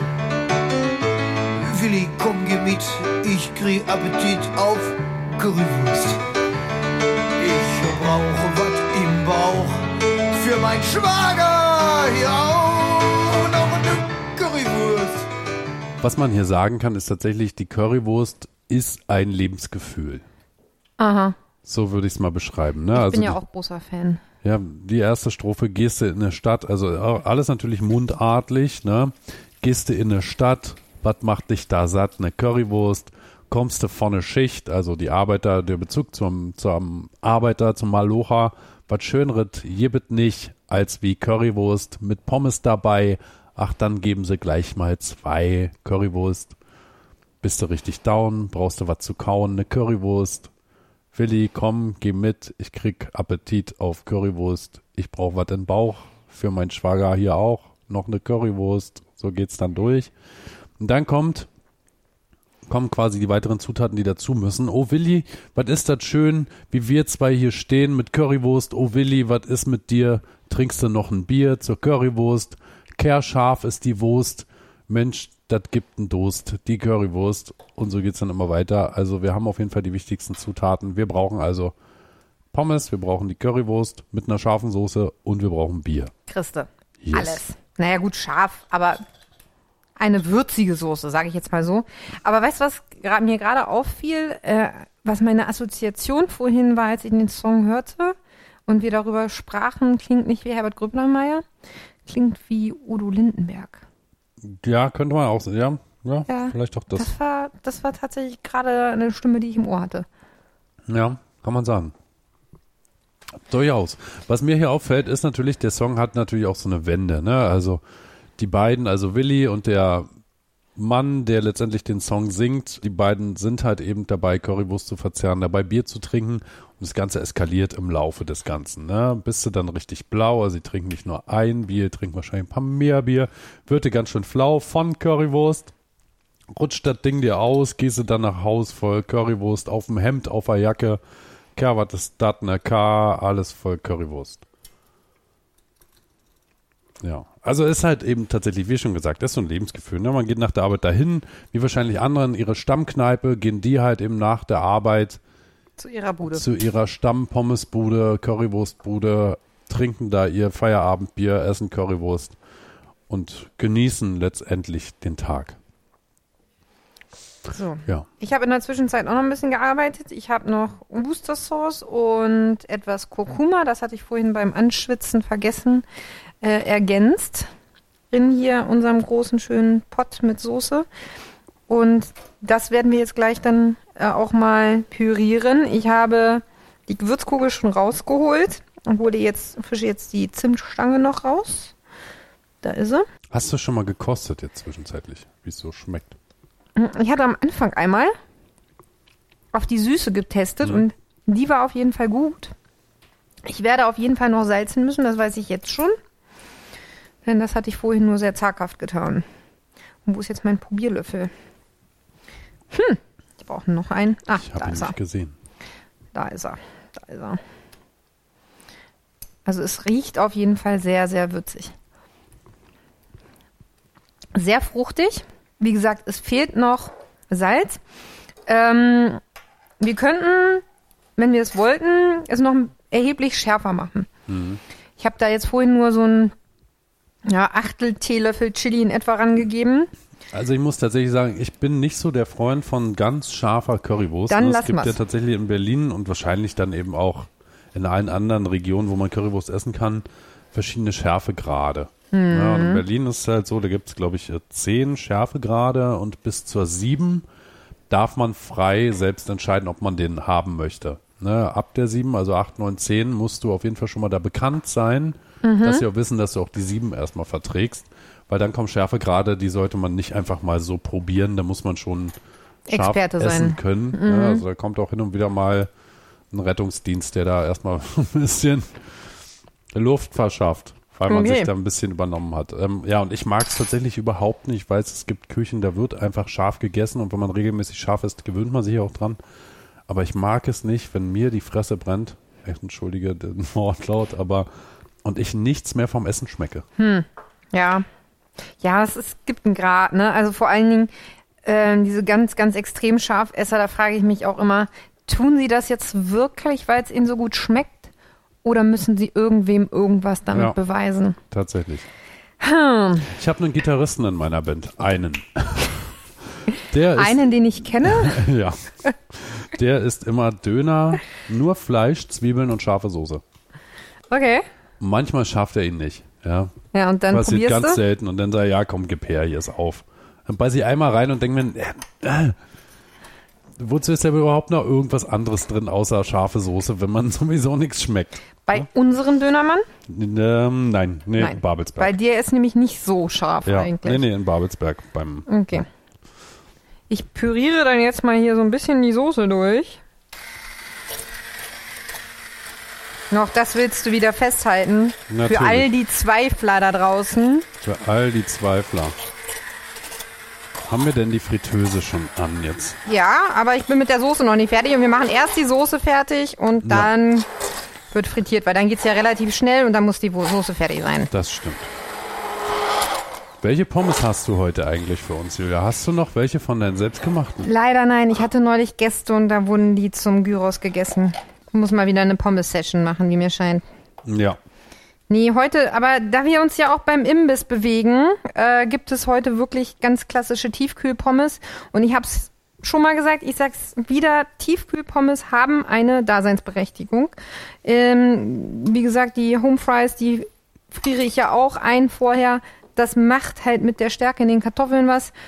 Willi, komm, geh mit, ich krieg Appetit auf Currywurst. Ich brauche was im Bauch für mein Schwager, hier auch noch eine Currywurst. Was man hier sagen kann, ist tatsächlich, die Currywurst ist ein Lebensgefühl. Aha. So würde ich es mal beschreiben. Ne? Ich Also bin ja die, auch großer Fan. ja, die erste Strophe, gehst du in eine Stadt, also alles natürlich mundartlich, ne? Gehst du in eine Stadt, was macht dich da satt? Eine Currywurst. Kommst du von der Schicht, also die Arbeiter, der Bezug zum, zum Arbeiter, zum Malocha, was Schöneres gibt nicht als wie Currywurst mit Pommes dabei. Ach, dann geben sie gleich mal zwei Currywurst. Bist du richtig down, brauchst du was zu kauen, eine Currywurst. Willi, komm, geh mit, ich krieg Appetit auf Currywurst. Ich brauch was im Bauch, für meinen Schwager hier auch, noch eine Currywurst. So geht's dann durch. Und dann kommt, kommen quasi die weiteren Zutaten, die dazu müssen. Oh Willi, was ist das schön, wie wir zwei hier stehen mit Currywurst. Oh Willi, was ist mit dir? Trinkst du noch ein Bier zur Currywurst? Kehrscharf ist die Wurst. Mensch, das gibt einen Durst, die Currywurst. Und so geht's dann immer weiter. Also wir haben auf jeden Fall die wichtigsten Zutaten. Wir brauchen also Pommes, wir brauchen die Currywurst mit einer scharfen Soße und wir brauchen Bier. Christe. Yes. Alles. Naja, gut, scharf, aber eine würzige Soße, sage ich jetzt mal so. Aber weißt du, was gra- mir gerade auffiel, äh, was meine Assoziation vorhin war, als ich den Song hörte und wir darüber sprachen, klingt nicht wie Herbert Grönemeyer, klingt wie Udo Lindenberg. Ja, könnte man auch, ja, ja, Ja, vielleicht auch das. Das war, das war tatsächlich gerade eine Stimme, die ich im Ohr hatte. Ja, kann man sagen. Durchaus. Was mir hier auffällt, ist natürlich, der Song hat natürlich auch so eine Wende, ne? Also die beiden, also Willi und der Mann, der letztendlich den Song singt, die beiden sind halt eben dabei, Currywurst zu verzehren, dabei Bier zu trinken und das Ganze eskaliert im Laufe des Ganzen. Ne? Bist du dann richtig blau, also sie trinken nicht nur ein Bier, trinken wahrscheinlich ein paar mehr Bier, wird dir ganz schön flau von Currywurst, rutscht das Ding dir aus, gehst du dann nach Haus voll Currywurst, auf dem Hemd, auf der Jacke, K, was ist das, ne K, alles voll Currywurst. Ja, also ist halt eben tatsächlich, wie schon gesagt, das ist so ein Lebensgefühl. Ne? Man geht nach der Arbeit dahin, wie wahrscheinlich andere in ihre Stammkneipe, gehen die halt eben nach der Arbeit zu ihrer Bude. Zu ihrer Stammpommesbude, Currywurstbude, trinken da ihr Feierabendbier, essen Currywurst und genießen letztendlich den Tag. So. Ja. Ich habe in der Zwischenzeit auch noch ein bisschen gearbeitet. Ich habe noch Worcester Sauce und etwas Kurkuma, das hatte ich vorhin beim Anschwitzen vergessen, äh, ergänzt in hier unserem großen, schönen Pott mit Soße. Und das werden wir jetzt gleich dann äh, auch mal pürieren. Ich habe die Gewürzkugel schon rausgeholt und hole jetzt, fische jetzt die Zimtstange noch raus. Da ist sie. Hast du schon mal gekostet jetzt zwischenzeitlich, wie es so schmeckt? Ich hatte am Anfang einmal auf die Süße getestet mhm. und die war auf jeden Fall gut. Ich werde auf jeden Fall noch salzen müssen, das weiß ich jetzt schon. Denn das hatte ich vorhin nur sehr zaghaft getan. Und wo ist jetzt mein Probierlöffel? Hm, ich brauche noch einen. Ah, ich habe da ihn ist nicht er. gesehen. Da ist er. Da ist er. Also es riecht auf jeden Fall sehr, sehr würzig. Sehr fruchtig. Wie gesagt, es fehlt noch Salz. Ähm, wir könnten, wenn wir es wollten, es noch erheblich schärfer machen. Mhm. Ich habe da jetzt vorhin nur so ein ja, Achtel Teelöffel Chili in etwa rangegeben. Also ich muss tatsächlich sagen, ich bin nicht so der Freund von ganz scharfer Currywurst. Dann es lassen gibt wir's. ja tatsächlich in Berlin und wahrscheinlich dann eben auch in allen anderen Regionen, wo man Currywurst essen kann, verschiedene Schärfegrade. Mhm. Ja, und in Berlin ist es halt so, da gibt es, glaube ich, zehn Schärfegrade und bis zur sieben darf man frei selbst entscheiden, ob man den haben möchte. Ne, ab der sieben, also acht, neun, zehn, musst du auf jeden Fall schon mal da bekannt sein, mhm. dass sie auch wissen, dass du auch die sieben erstmal verträgst, weil dann kommen Schärfegrade, die sollte man nicht einfach mal so probieren, da muss man schon scharf Experte essen sein. können. Mhm. Ja, also da kommt auch hin und wieder mal ein Rettungsdienst, der da erstmal ein bisschen Luft verschafft, weil man Okay. sich da ein bisschen übernommen hat. Ähm, ja, und ich mag es tatsächlich überhaupt nicht. Ich weiß, es gibt Küchen, da wird einfach scharf gegessen und wenn man regelmäßig scharf isst, gewöhnt man sich auch dran. Aber ich mag es nicht, wenn mir die Fresse brennt, ich entschuldige den Wortlaut, aber und ich nichts mehr vom Essen schmecke. Hm. Ja. Ja, es, es gibt einen Grad, ne? Also vor allen Dingen ähm, diese ganz, ganz extrem Scharfesser, da frage ich mich auch immer, tun sie das jetzt wirklich, weil es ihnen so gut schmeckt? Oder müssen sie irgendwem irgendwas damit Ja. beweisen? Tatsächlich. Hm. Ich habe einen Gitarristen in meiner Band. Einen. Der ist, Einen, den ich kenne? ja. Der isst immer Döner, nur Fleisch, Zwiebeln und scharfe Soße. Okay. Manchmal schafft er ihn nicht. Ja. Ja, und dann Passiert probierst ganz du? selten. Und dann sage ich, ja komm, gib her, hier ist auf. Dann beiß ich einmal rein und denke mir, äh, äh, wozu ist denn überhaupt noch irgendwas anderes drin, außer scharfe Soße, wenn man sowieso nichts schmeckt? Bei unserem Dönermann? Ähm, nein, nee, Nein. in Babelsberg. Bei dir ist nämlich nicht so scharf ja, eigentlich. nee, nee, in Babelsberg beim. Okay. Ich püriere dann jetzt mal hier so ein bisschen die Soße durch. Noch das willst du wieder festhalten. Natürlich. Für all die Zweifler da draußen. Für all die Zweifler. Haben wir denn die Fritteuse schon an jetzt? Ja, aber ich bin mit der Soße noch nicht fertig. Und wir machen erst die Soße fertig und Ja. dann wird frittiert. Weil dann geht es ja relativ schnell und dann muss die Soße fertig sein. Das stimmt. Welche Pommes hast du heute eigentlich für uns, Julia? Hast du noch welche von deinen selbstgemachten? Leider nein. Ich hatte neulich Gäste und da wurden die zum Gyros gegessen. Ich muss mal wieder eine Pommes-Session machen, wie mir scheint. Ja. Nee, heute, aber da wir uns ja auch beim Imbiss bewegen, äh, gibt es heute wirklich ganz klassische Tiefkühlpommes. Und ich habe es schon mal gesagt, ich sag's wieder, Tiefkühlpommes haben eine Daseinsberechtigung. Ähm, wie gesagt, die Home Fries, die friere ich ja auch ein vorher. Das macht halt mit der Stärke in den Kartoffeln was.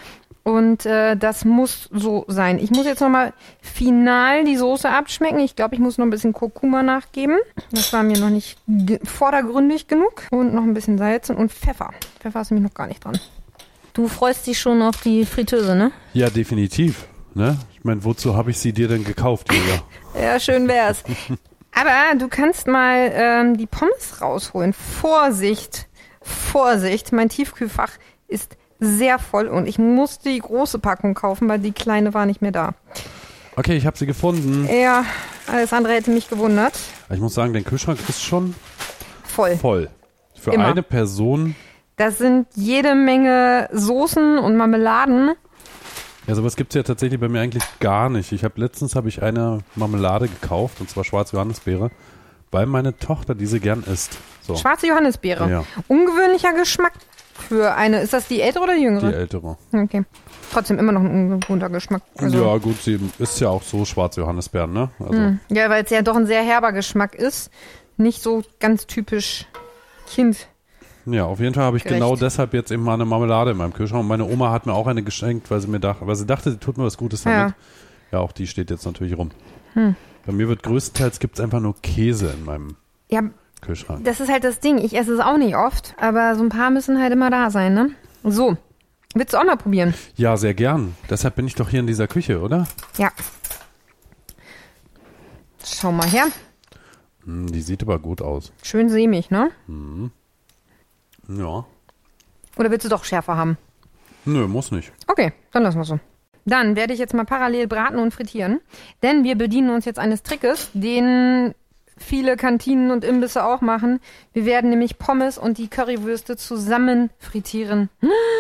Und äh, das muss so sein. Ich muss jetzt nochmal final die Soße abschmecken. Ich glaube, ich muss noch ein bisschen Kurkuma nachgeben. Das war mir noch nicht ge- vordergründig genug. Und noch ein bisschen Salz und Pfeffer. Pfeffer ist nämlich noch gar nicht dran. Du freust dich schon auf die Fritteuse, ne? Ja, definitiv. Ne? Ich meine, wozu habe ich sie dir denn gekauft, Julia? Ja, schön wär's. Aber du kannst mal ähm, die Pommes rausholen. Vorsicht, Vorsicht. Mein Tiefkühlfach ist sehr voll und ich musste die große Packung kaufen, weil die kleine war nicht mehr da. Okay, ich habe sie gefunden. Ja, alles andere hätte mich gewundert. Ich muss sagen, dein Kühlschrank ist schon Voll. voll. Für Immer. eine Person. Das sind jede Menge Soßen und Marmeladen. Ja, sowas gibt es ja tatsächlich bei mir eigentlich gar nicht. Ich habe letztens habe ich eine Marmelade gekauft, und zwar schwarze Johannisbeere, weil meine Tochter diese gern isst. So, Schwarze Johannisbeere. Ja. Ungewöhnlicher Geschmack für eine. Ist das die ältere oder die jüngere? die ältere. Okay. Trotzdem immer noch ein ungewohnter Geschmack. Also, Ja, gut, sie ist ja auch so schwarze Johannisbeeren, ne? Also, mh. Ja, weil es ja doch ein sehr herber Geschmack ist. Nicht so ganz typisch Kind. ja, auf jeden Fall habe ich Gerecht. genau deshalb jetzt eben mal eine Marmelade in meinem Kühlschrank. Und meine Oma hat mir auch eine geschenkt, weil sie mir dachte, weil sie dachte, sie tut mir was Gutes damit. Ja, auch die steht jetzt natürlich rum. Hm. Bei mir wird größtenteils gibt's einfach nur Käse in meinem Ja, Kühlschrank. das ist halt das Ding. Ich esse es auch nicht oft, aber so ein paar müssen halt immer da sein, ne? So. Willst du auch mal probieren? Ja, sehr gern. Deshalb bin ich doch hier in dieser Küche, oder? Ja. Schau mal her. Hm, die sieht aber gut aus. Schön sämig, ne? Ja. Oder willst du doch schärfer haben? Nö, muss nicht. Okay, dann lassen wir so. Dann werde ich jetzt mal parallel braten und frittieren, denn wir bedienen uns jetzt eines Trickes, den viele Kantinen und Imbisse auch machen. Wir werden nämlich Pommes und die Currywürste zusammen frittieren.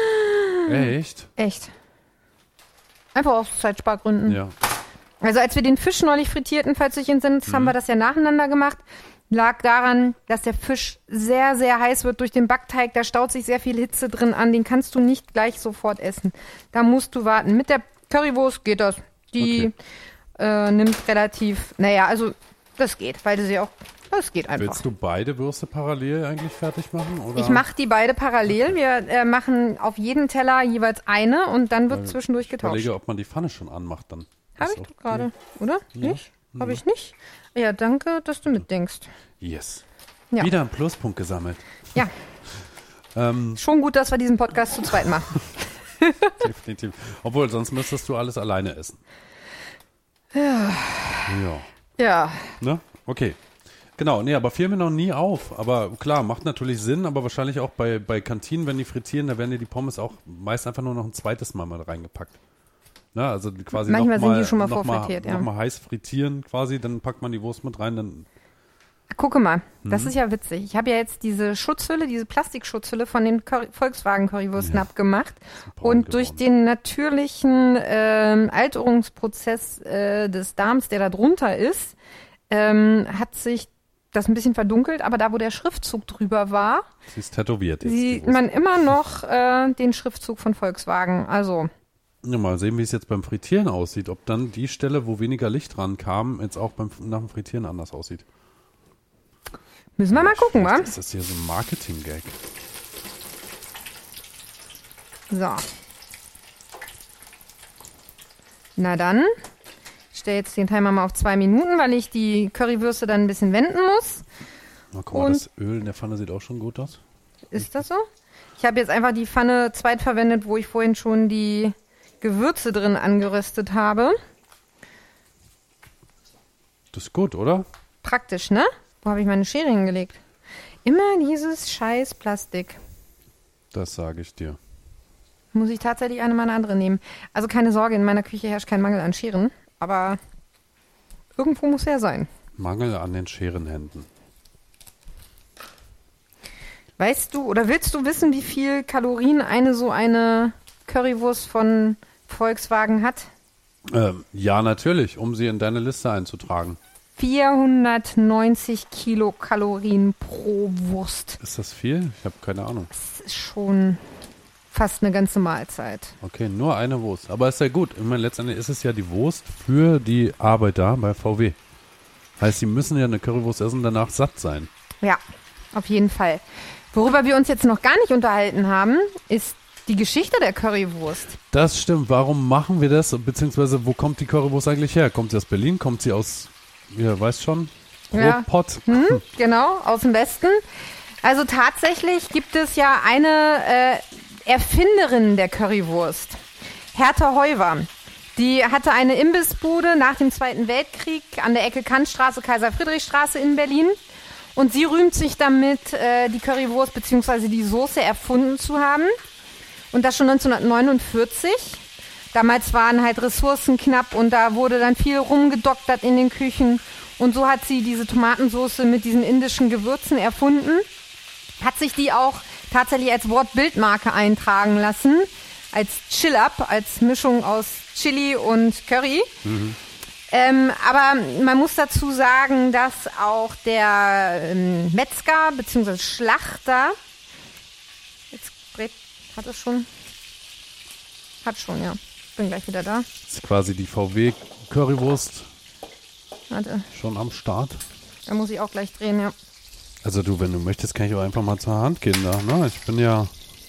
Echt? Echt. Einfach aus Zeitspargründen. Ja. Also als wir den Fisch neulich frittierten, falls du dich entsinnst, haben wir das ja nacheinander gemacht. Lag daran, dass der Fisch sehr, sehr heiß wird durch den Backteig. Da staut sich sehr viel Hitze drin an. Den kannst du nicht gleich sofort essen. Da musst du warten. Mit der Currywurst geht das. Die äh, nimmt relativ, naja, also das geht, weil du sie auch, das geht einfach. Willst du beide Würste parallel eigentlich fertig machen? Oder? Ich mache die beide parallel. Wir äh, machen auf jeden Teller jeweils eine und dann wird Weil zwischendurch Ich getauscht. überlege, ob man die Pfanne schon anmacht dann. Habe Ist ich auch doch gerade, oder? Ja. Nicht? Habe ich nicht? Ja, danke, dass du mitdenkst. die- Yes. Ja. Wieder einen Pluspunkt gesammelt. Ja, Ähm, schon gut, dass wir diesen Podcast zu zweit machen. definitiv. Obwohl, sonst müsstest du alles alleine essen. Ja. Ja. Ja, Ne? Okay. Genau, nee, aber fiel mir noch nie auf. Aber klar, macht natürlich Sinn, aber wahrscheinlich auch bei, bei Kantinen, wenn die frittieren, da werden dir die Pommes auch meist einfach nur noch ein zweites Mal mit reingepackt. Ne? Also quasi Manchmal noch sind mal, die schon mal noch vorfrittiert, mal, ja. noch mal heiß frittieren quasi, dann packt man die Wurst mit rein, dann gucke mal, das Mhm. ist ja witzig. Ich habe ja jetzt diese Schutzhülle, diese Plastikschutzhülle von den Curry Volkswagen-Currywürsten Ja. abgemacht. braun Und durch geworden. den natürlichen ähm, Alterungsprozess äh, des Darms, der da drunter ist, ähm, hat sich das ein bisschen verdunkelt. Aber da, wo der Schriftzug drüber war, sie ist tätowiert jetzt. die sieht Wurst. man immer noch äh, den Schriftzug von Volkswagen. Also, Ja, mal sehen, wie es jetzt beim Frittieren aussieht. Ob dann die Stelle, wo weniger Licht dran kam, jetzt auch beim, nach dem Frittieren anders aussieht. müssen wir mal gucken, wa? Das ist hier so ein Marketing-Gag. So. Na dann, ich stelle jetzt den Timer mal auf zwei Minuten, weil ich die Currywürste dann ein bisschen wenden muss. Na, guck mal, Und- das Öl in der Pfanne sieht auch schon gut aus. Ist das so? Ich habe jetzt einfach die Pfanne zweitverwendet, wo ich vorhin schon die Gewürze drin angeröstet habe. Das ist gut, oder? Praktisch, ne? Wo habe ich meine Schere hingelegt? Immer dieses scheiß Plastik. Das sage ich dir. Muss ich tatsächlich eine mal eine andere nehmen. Also keine Sorge, in meiner Küche herrscht kein Mangel an Scheren. Aber irgendwo muss er sein. Mangel an den Scherenhänden. Weißt du oder willst du wissen, wie viel Kalorien eine so eine Currywurst von Volkswagen hat? Ähm, ja, natürlich, um sie in deine Liste einzutragen. vierhundertneunzig Kilokalorien pro Wurst. Ist das viel? Ich habe keine Ahnung. Das ist schon fast eine ganze Mahlzeit. Okay, nur eine Wurst. Aber ist ja gut. Ich meine, letztendlich ist es ja die Wurst für die Arbeiter bei V W. Heißt, sie müssen ja eine Currywurst essen und danach satt sein. Ja, auf jeden Fall. Worüber wir uns jetzt noch gar nicht unterhalten haben, ist die Geschichte der Currywurst. Das stimmt. Warum machen wir das? Beziehungsweise, wo kommt die Currywurst eigentlich her? Kommt sie aus Berlin? Kommt sie aus, ihr weißt schon, Ruhrpott? Ja. Hm, genau, aus dem Westen. Also tatsächlich gibt es ja eine äh, Erfinderin der Currywurst, Hertha Heuwer. Die hatte eine Imbissbude nach dem Zweiten Weltkrieg an der Ecke Kantstraße, Kaiser-Friedrich-Straße in Berlin. Und sie rühmt sich damit, äh, die Currywurst bzw. die Soße erfunden zu haben. Und das schon neunzehnhundertneunundvierzig. Damals waren halt Ressourcen knapp und da wurde dann viel rumgedoktert in den Küchen. Und so hat sie diese Tomatensoße mit diesen indischen Gewürzen erfunden. Hat sich die auch tatsächlich als Wortbildmarke eintragen lassen. Als Chill-Up, als Mischung aus Chili und Curry. Mhm. Ähm, aber man muss dazu sagen, dass auch der ähm, Metzger bzw. Schlachter, jetzt dreht, hat es schon, hat schon, ja, bin gleich wieder da. Das ist quasi die V W-Currywurst Warte. Schon am Start. Da muss ich auch gleich drehen, ja. Also du, wenn du möchtest, kann ich auch einfach mal zur Hand gehen da, ne? Ich bin ja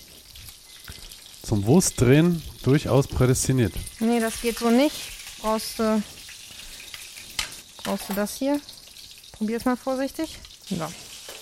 zum Wurstdrehen durchaus prädestiniert. Nee, das geht so nicht. Brauchst du, brauchst du das hier? Probier's mal vorsichtig. Ja.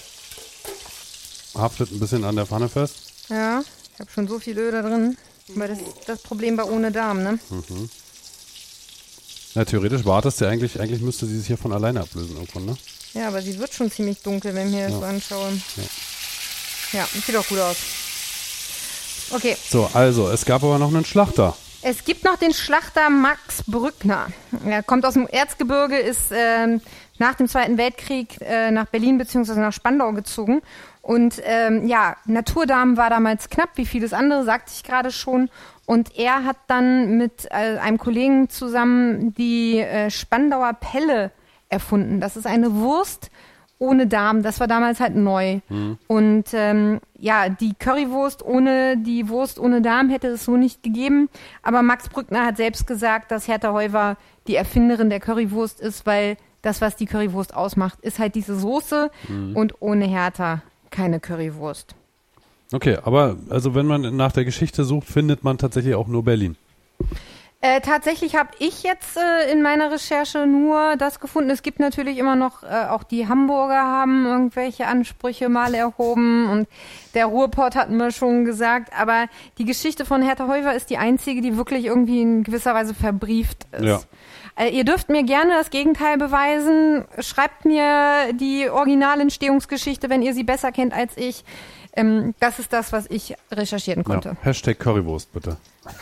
Haftet ein bisschen an der Pfanne fest. Ja, ich habe schon so viel Öl da drin. Weil das ist das Problem bei ohne Darm, ne? Mhm. Ja, theoretisch wartest du eigentlich, eigentlich müsste sie sich hier von alleine ablösen irgendwann, ne? Ja, aber sie wird schon ziemlich dunkel, wenn ich mir das ja. so anschaue. Ja. Ja, sieht doch gut aus. Okay. So, also, es gab aber noch einen Schlachter. Es gibt noch den Schlachter Max Brückner. Er kommt aus dem Erzgebirge, ist ähm, nach dem Zweiten Weltkrieg äh, nach Berlin bzw. nach Spandau gezogen. Und ähm, ja, Naturdarm war damals knapp, wie vieles andere, sagte ich gerade schon. Und er hat dann mit äh, einem Kollegen zusammen die äh, Spandauer Pelle erfunden. Das ist eine Wurst ohne Darm. Das war damals halt neu. Mhm. Und ähm, ja, die Currywurst ohne die Wurst ohne Darm hätte es so nicht gegeben. Aber Max Brückner hat selbst gesagt, dass Hertha Heuwer die Erfinderin der Currywurst ist, weil das, was die Currywurst ausmacht, ist halt diese Soße mhm. und ohne Hertha keine Currywurst. Okay, aber also wenn man nach der Geschichte sucht, findet man tatsächlich auch nur Berlin. Äh, tatsächlich habe ich jetzt äh, in meiner Recherche nur das gefunden. Es gibt natürlich immer noch, äh, auch die Hamburger haben irgendwelche Ansprüche mal erhoben und der Ruhrpott hatten wir schon gesagt, aber die Geschichte von Hertha Heuwer ist die einzige, die wirklich irgendwie in gewisser Weise verbrieft ist. Ja. Äh, ihr dürft mir gerne das Gegenteil beweisen. Schreibt mir die Originalentstehungsgeschichte, wenn ihr sie besser kennt als ich. Ähm, das ist das, was ich recherchieren konnte. Ja, Hashtag Currywurst, bitte.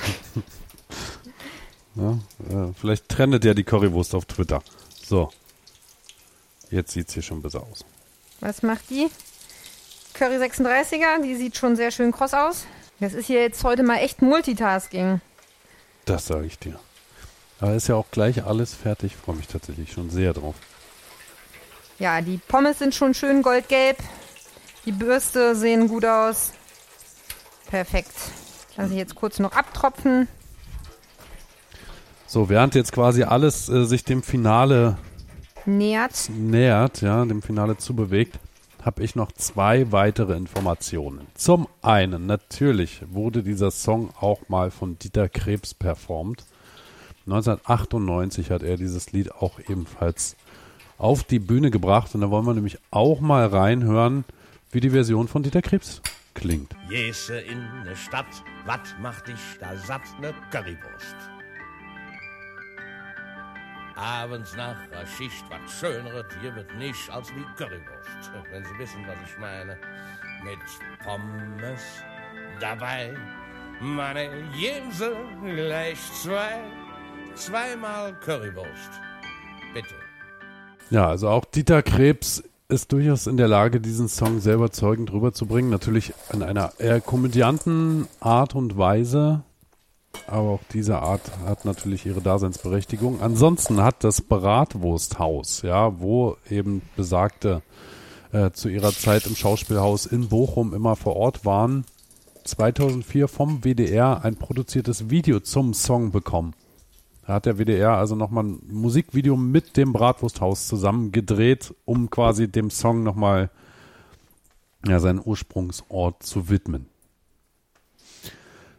Ja, äh, vielleicht trendet ja die Currywurst auf Twitter. So. Jetzt sieht es hier schon besser aus. Was macht die? Curry sechsunddreißiger, die sieht schon sehr schön kross aus. Das ist hier jetzt heute mal echt Multitasking. Das sage ich dir. Aber ist ja auch gleich alles fertig. Ich freue mich tatsächlich schon sehr drauf. Ja, die Pommes sind schon schön goldgelb. Die Bürste sehen gut aus. Perfekt. Lasse ich jetzt kurz noch abtropfen. So, während jetzt quasi alles äh, sich dem Finale nähert, nähert, ja, dem Finale zubewegt, habe ich noch zwei weitere Informationen. Zum einen, natürlich wurde dieser Song auch mal von Dieter Krebs performt. neunzehnhundertachtundneunzig hat er dieses Lied auch ebenfalls auf die Bühne gebracht. Und da wollen wir nämlich auch mal reinhören, wie die Version von Dieter Krebs klingt. Jese in ne Stadt, wat macht dich da satt, ne Currywurst? Abends nach der Schicht, was Schöneres hier wird nicht als wie Currywurst. Wenn Sie wissen, was ich meine. Mit Pommes dabei, meine Jemse gleich zwei, zweimal Currywurst. Bitte. Ja, also auch Dieter Krebs ist durchaus in der Lage, diesen Song sehr überzeugend rüberzubringen. Natürlich in einer eher komödianten Art und Weise. Aber auch diese Art hat natürlich ihre Daseinsberechtigung. Ansonsten hat das Bratwursthaus, ja, wo eben Besagte äh, zu ihrer Zeit im Schauspielhaus in Bochum immer vor Ort waren, zweitausendvier vom W D R ein produziertes Video zum Song bekommen. Da hat der W D R also nochmal ein Musikvideo mit dem Bratwursthaus zusammen gedreht, um quasi dem Song nochmal ja, seinen Ursprungsort zu widmen.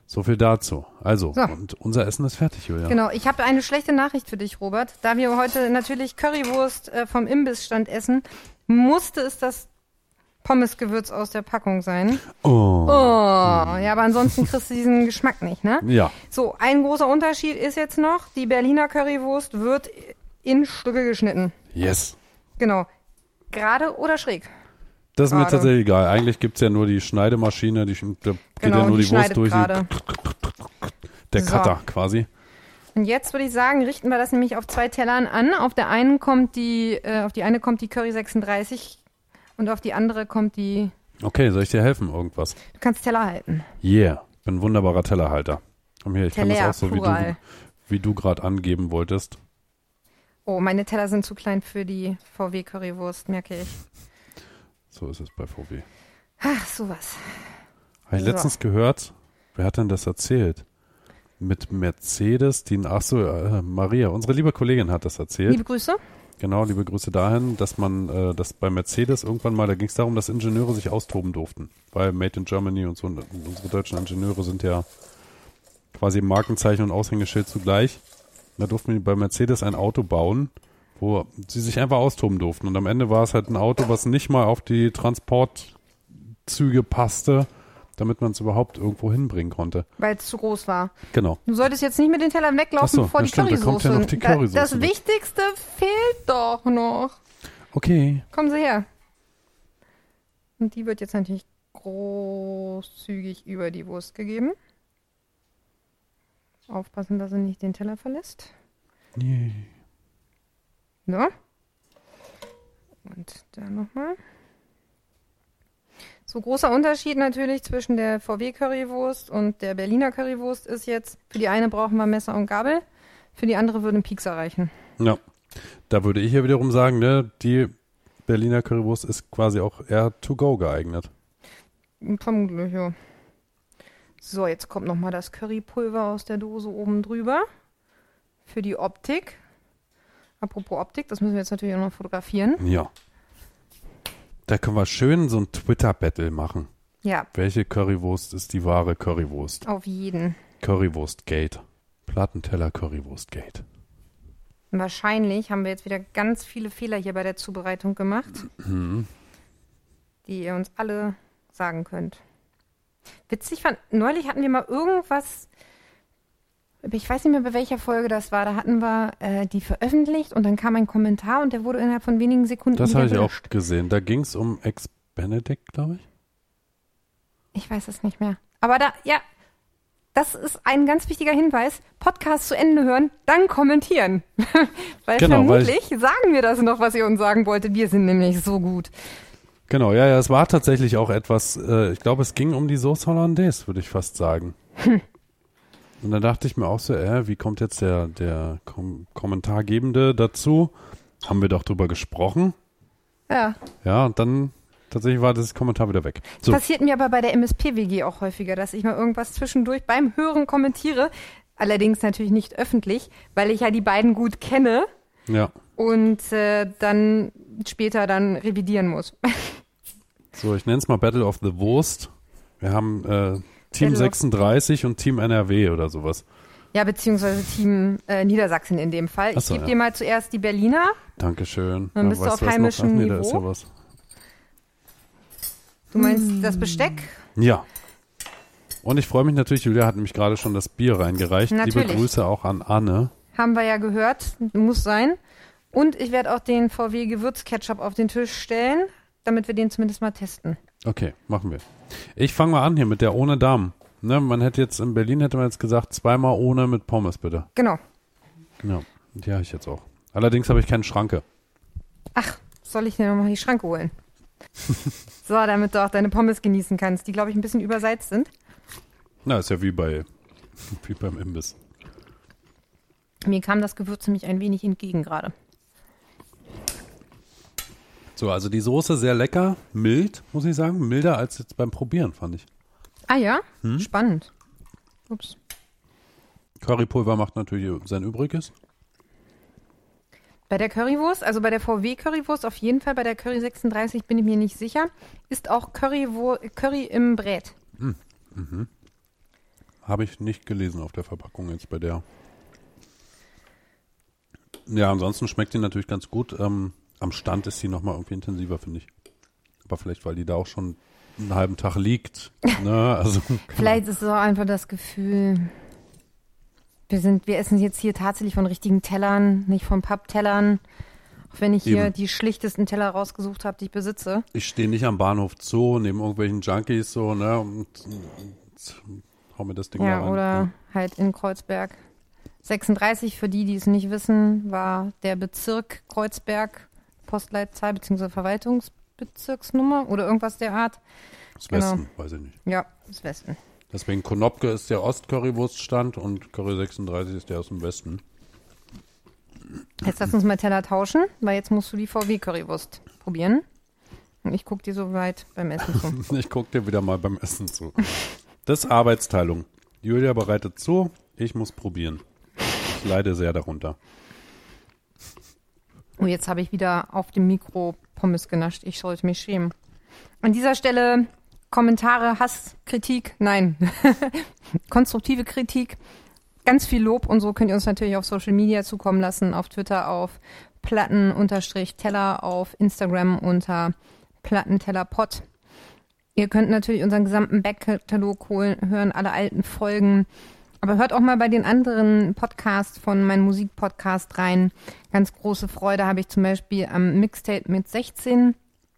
So viel dazu. Also, So. und unser Essen ist fertig, Julia. Genau, ich habe eine schlechte Nachricht für dich, Robert. Da wir heute natürlich Currywurst äh, vom Imbissstand essen, musste es das Pommesgewürz aus der Packung sein. Oh. Oh, ja, aber ansonsten kriegst du diesen Geschmack nicht, ne? Ja. So, ein großer Unterschied ist jetzt noch, die Berliner Currywurst wird in Stücke geschnitten. Yes. Genau. Gerade oder schräg? Das ist mir Gerade. tatsächlich egal. Eigentlich gibt's ja nur die Schneidemaschine, die, da geht Genau, ja nur die die, Wurst schneidet durch. gerade. Der So. Cutter quasi. Und jetzt würde ich sagen, richten wir das nämlich auf zwei Tellern an. Auf der einen kommt die, äh, auf die eine kommt die Curry sechsunddreißig und auf die andere kommt die. Okay, soll ich dir helfen, irgendwas? Du kannst Teller halten. Yeah, bin ein wunderbarer Tellerhalter. Komm hier, ich kann Teller, das auch so, wie plural. du, wie du gerade angeben wolltest. Oh, meine Teller sind zu klein für die V W Currywurst, merke ich. So ist es bei V W. Ach, sowas. Habe ich So. letztens gehört, wer hat denn das erzählt? Mit Mercedes, die, ach so, äh, Maria, unsere liebe Kollegin hat das erzählt. Liebe Grüße. Genau, liebe Grüße dahin, dass man, äh, dass bei Mercedes irgendwann mal, da ging es darum, dass Ingenieure sich austoben durften. Weil Made in Germany und so, und unsere deutschen Ingenieure sind ja quasi Markenzeichen und Aushängeschild zugleich. Da durften wir bei Mercedes ein Auto bauen, wo sie sich einfach austoben durften. Und am Ende war es halt ein Auto, was nicht mal auf die Transportzüge passte, damit man es überhaupt irgendwo hinbringen konnte. Weil es zu groß war. Genau. Du solltest jetzt nicht mit den Tellern weglaufen, Ach so, bevor ja die stimmt, da kommt Currysoße. ja noch die Da- Currysoße das mit. Wichtigste fehlt doch noch. Okay. Kommen Sie her. Und die wird jetzt natürlich großzügig über die Wurst gegeben. Aufpassen, dass sie nicht den Teller verlässt. Yeah. So. Und da nochmal. So, großer Unterschied natürlich zwischen der V W Currywurst und der Berliner Currywurst ist jetzt, für die eine brauchen wir Messer und Gabel, für die andere würde ein Piekser reichen. Ja, da würde ich ja wiederum sagen, ne, die Berliner Currywurst ist quasi auch eher to go geeignet. Vermutlich, ja. So, jetzt kommt nochmal das Currypulver aus der Dose oben drüber. Für die Optik. Apropos Optik, das müssen wir jetzt natürlich auch noch fotografieren. Ja. Da können wir schön so ein Twitter-Battle machen. Ja, Welche Currywurst ist die wahre Currywurst? auf jeden. Currywurst-Gate. Plattenteller Currywurst-Gate. Wahrscheinlich haben wir jetzt wieder ganz viele Fehler hier bei der Zubereitung gemacht, Mhm. die ihr uns alle sagen könnt. Witzig fand, neulich hatten wir mal irgendwas, ich weiß nicht mehr, bei welcher Folge das war, da hatten wir äh, die veröffentlicht und dann kam ein Kommentar und der wurde innerhalb von wenigen Sekunden Das wieder habe ich auch gelöscht. gesehen. Da ging es um Ex-Benedict, glaube ich. Ich weiß es nicht mehr. Aber da, ja, das ist ein ganz wichtiger Hinweis. Podcast zu Ende hören, dann kommentieren. Weil Genau, weil vermutlich sagen wir das noch, was ihr uns sagen wolltet. Wir sind nämlich so gut. Genau, ja, ja, es war tatsächlich auch etwas, äh, ich glaube, es ging um die Sauce Hollandaise, würde ich fast sagen. Hm. Und da dachte ich mir auch so, äh, wie kommt jetzt der, der Kom Kommentargebende dazu? Haben wir doch drüber gesprochen. Ja. Ja, und dann tatsächlich war das Kommentar wieder weg. So, Passiert mir aber bei der M S P-W G auch häufiger, dass ich mal irgendwas zwischendurch beim Hören kommentiere. Allerdings natürlich nicht öffentlich, weil ich ja die beiden gut kenne ja. und äh, dann später dann revidieren muss. So, ich nenne es mal Battle of the Wurst. Wir haben äh, Team Battle of- sechsunddreißig und Team N R W oder sowas. Ja, beziehungsweise Team äh, Niedersachsen in dem Fall. Ach Ich so, gebe ja. dir mal zuerst die Berliner. Dankeschön. Dann bist du weißt auf was noch? heimischem Ach, nee, da ist Niveau. ja was. Du meinst das Besteck? Ja. Und ich freue mich natürlich, Julia hat nämlich gerade schon das Bier reingereicht. Liebe Natürlich. Grüße auch an Anne. Haben wir ja gehört, muss sein. Und ich werde auch den V W Gewürzketchup auf den Tisch stellen, damit wir den zumindest mal testen. Okay, machen wir. Ich fange mal an hier mit der ohne Darm. Ne, man hätte jetzt, in Berlin hätte man jetzt gesagt, zweimal ohne mit Pommes bitte. Genau. Ja, die habe ich jetzt auch. Allerdings habe ich keine Schranke. Ach, soll ich dir nochmal die Schranke holen? So, damit du auch deine Pommes genießen kannst, die, glaube ich, ein bisschen übersalzt sind. Na, ist ja wie bei wie beim Imbiss. Mir kam das Gewürz nämlich ein wenig entgegen gerade. So, also die Soße sehr lecker, mild, muss ich sagen. Milder als jetzt beim Probieren, fand ich. Ah ja? Hm? Spannend. Ups. Currypulver macht natürlich sein Übriges. Bei der Currywurst, also bei der V W Currywurst auf jeden Fall, bei der Curry sechsunddreißig bin ich mir nicht sicher, ist auch Currywur Curry im Brät. Habe ich nicht gelesen auf der Verpackung jetzt bei der. Ja, ansonsten schmeckt die natürlich ganz gut. Ähm, am Stand ist sie nochmal irgendwie intensiver, finde ich. Aber vielleicht, weil die da auch schon einen halben Tag liegt. Ne? Also, vielleicht ist es auch einfach das Gefühl, wir sind, wir essen jetzt hier tatsächlich von richtigen Tellern, nicht von Papptellern. Auch wenn ich hier Eben. die schlichtesten Teller rausgesucht habe, die ich besitze. Ich stehe nicht am Bahnhof Zoo, neben irgendwelchen Junkies so, ne? Und, und hau mir das Ding Ja, da rein. oder Ja. halt in Kreuzberg. sechsunddreißig, für die, die es nicht wissen, war der Bezirk Kreuzberg, Postleitzahl bzw. Verwaltungsbezirksnummer oder irgendwas der Art. Das Genau. Westen, weiß ich nicht. Ja, das Westen. Deswegen Konopke ist der Ost-Currywurststand und Curry sechsunddreißig ist der aus dem Westen. Jetzt lass uns mal Teller tauschen, weil jetzt musst du die V W-Currywurst probieren. Und ich gucke dir so weit beim Essen zu. Ich gucke dir wieder mal beim Essen zu. Das ist Arbeitsteilung. Julia bereitet zu, ich muss probieren. Ich leide sehr darunter. Oh, jetzt habe ich wieder auf dem Mikro Pommes genascht. Ich sollte mich schämen. An dieser Stelle Kommentare, Hass, Kritik, nein. Konstruktive Kritik. Ganz viel Lob und so könnt ihr uns natürlich auf Social Media zukommen lassen. Auf Twitter auf Platten-Teller, auf Instagram unter Plattentellerpod. Ihr könnt natürlich unseren gesamten Backkatalog holen, hören alle alten Folgen. Aber hört auch mal bei den anderen Podcasts von meinem Musikpodcast rein. Ganz große Freude habe ich zum Beispiel am Mixtape mit sechzehn.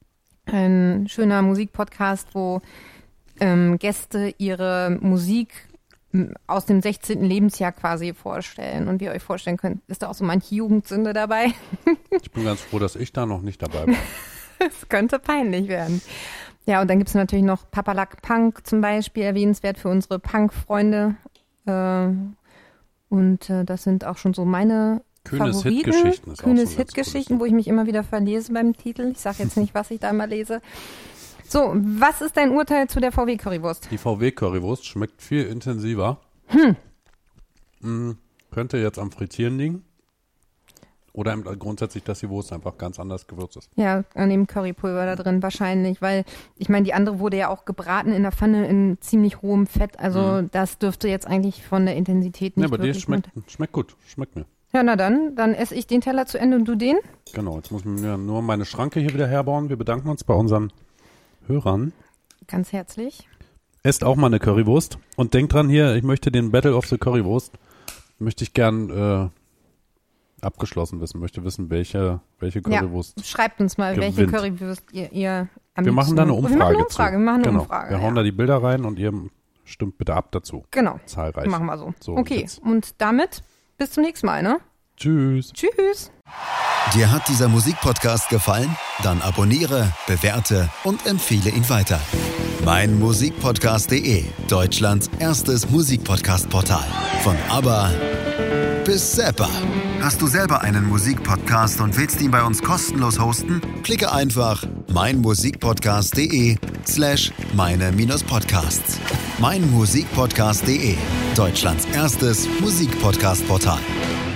Ein schöner Musikpodcast, wo ähm, Gäste ihre Musik m, aus dem sechzehnten Lebensjahr quasi vorstellen. Und wie ihr euch vorstellen könnt, ist da auch so manche Jugendsünde dabei. Ich bin ganz froh, dass ich da noch nicht dabei war. Es könnte peinlich werden. Ja, und dann gibt es natürlich noch Papalak Punk zum Beispiel, erwähnenswert für unsere Punk-Freunde. Äh, und äh, das sind auch schon so meine Kühnes Favoriten. Hitgeschichten ist auch Kühnes so ein ganz Hitgeschichten, cooles wo ich mich immer wieder verlese beim Titel. Ich sage jetzt nicht, was ich da mal lese. So, was ist dein Urteil zu der V W-Currywurst? Die V W-Currywurst schmeckt viel intensiver. Hm. Mm, könnte jetzt am Frittieren liegen. Oder im, grundsätzlich, dass die Wurst einfach ganz anders gewürzt ist. Ja, an dem Currypulver da drin wahrscheinlich, weil ich meine, die andere wurde ja auch gebraten in der Pfanne in ziemlich hohem Fett. Also Mhm. das dürfte jetzt eigentlich von der Intensität nicht Ja, aber die wirklich schmeckt, mit. schmeckt gut. Schmeckt mir. Ja, na dann, dann esse ich den Teller zu Ende und du den. Genau, jetzt muss ich mir nur meine Schranke hier wieder herbauen. Wir bedanken uns bei unseren Hörern. Ganz herzlich. Esst auch mal eine Currywurst. Und denkt dran hier, ich möchte den Battle of the Currywurst, möchte ich gern äh, abgeschlossen wissen. Möchte wissen, welche, welche Currywurst. Ja, schreibt uns mal, welche gewinnt. Currywurst ihr, ihr am Wir machen liebsten- da eine Wir Umfrage machen eine Umfrage, zu. wir machen eine genau. Umfrage. Wir hauen ja. da die Bilder rein und ihr stimmt bitte ab dazu. Genau, Zahlreich. machen wir so. So, und okay, jetzt. und damit bis zum nächsten Mal, ne? Tschüss. Tschüss. Dir hat dieser Musikpodcast gefallen? Dann abonniere, bewerte und empfehle ihn weiter. mein Musikpodcast punkt de, Deutschlands erstes Musikpodcast-Portal. Von ABBA bis Zappa. Hast du selber einen Musikpodcast und willst ihn bei uns kostenlos hosten? Klicke einfach meinmusikpodcast punkt de slash meine-podcasts. mein Musikpodcast punkt de, Deutschlands erstes Musikpodcast-Portal.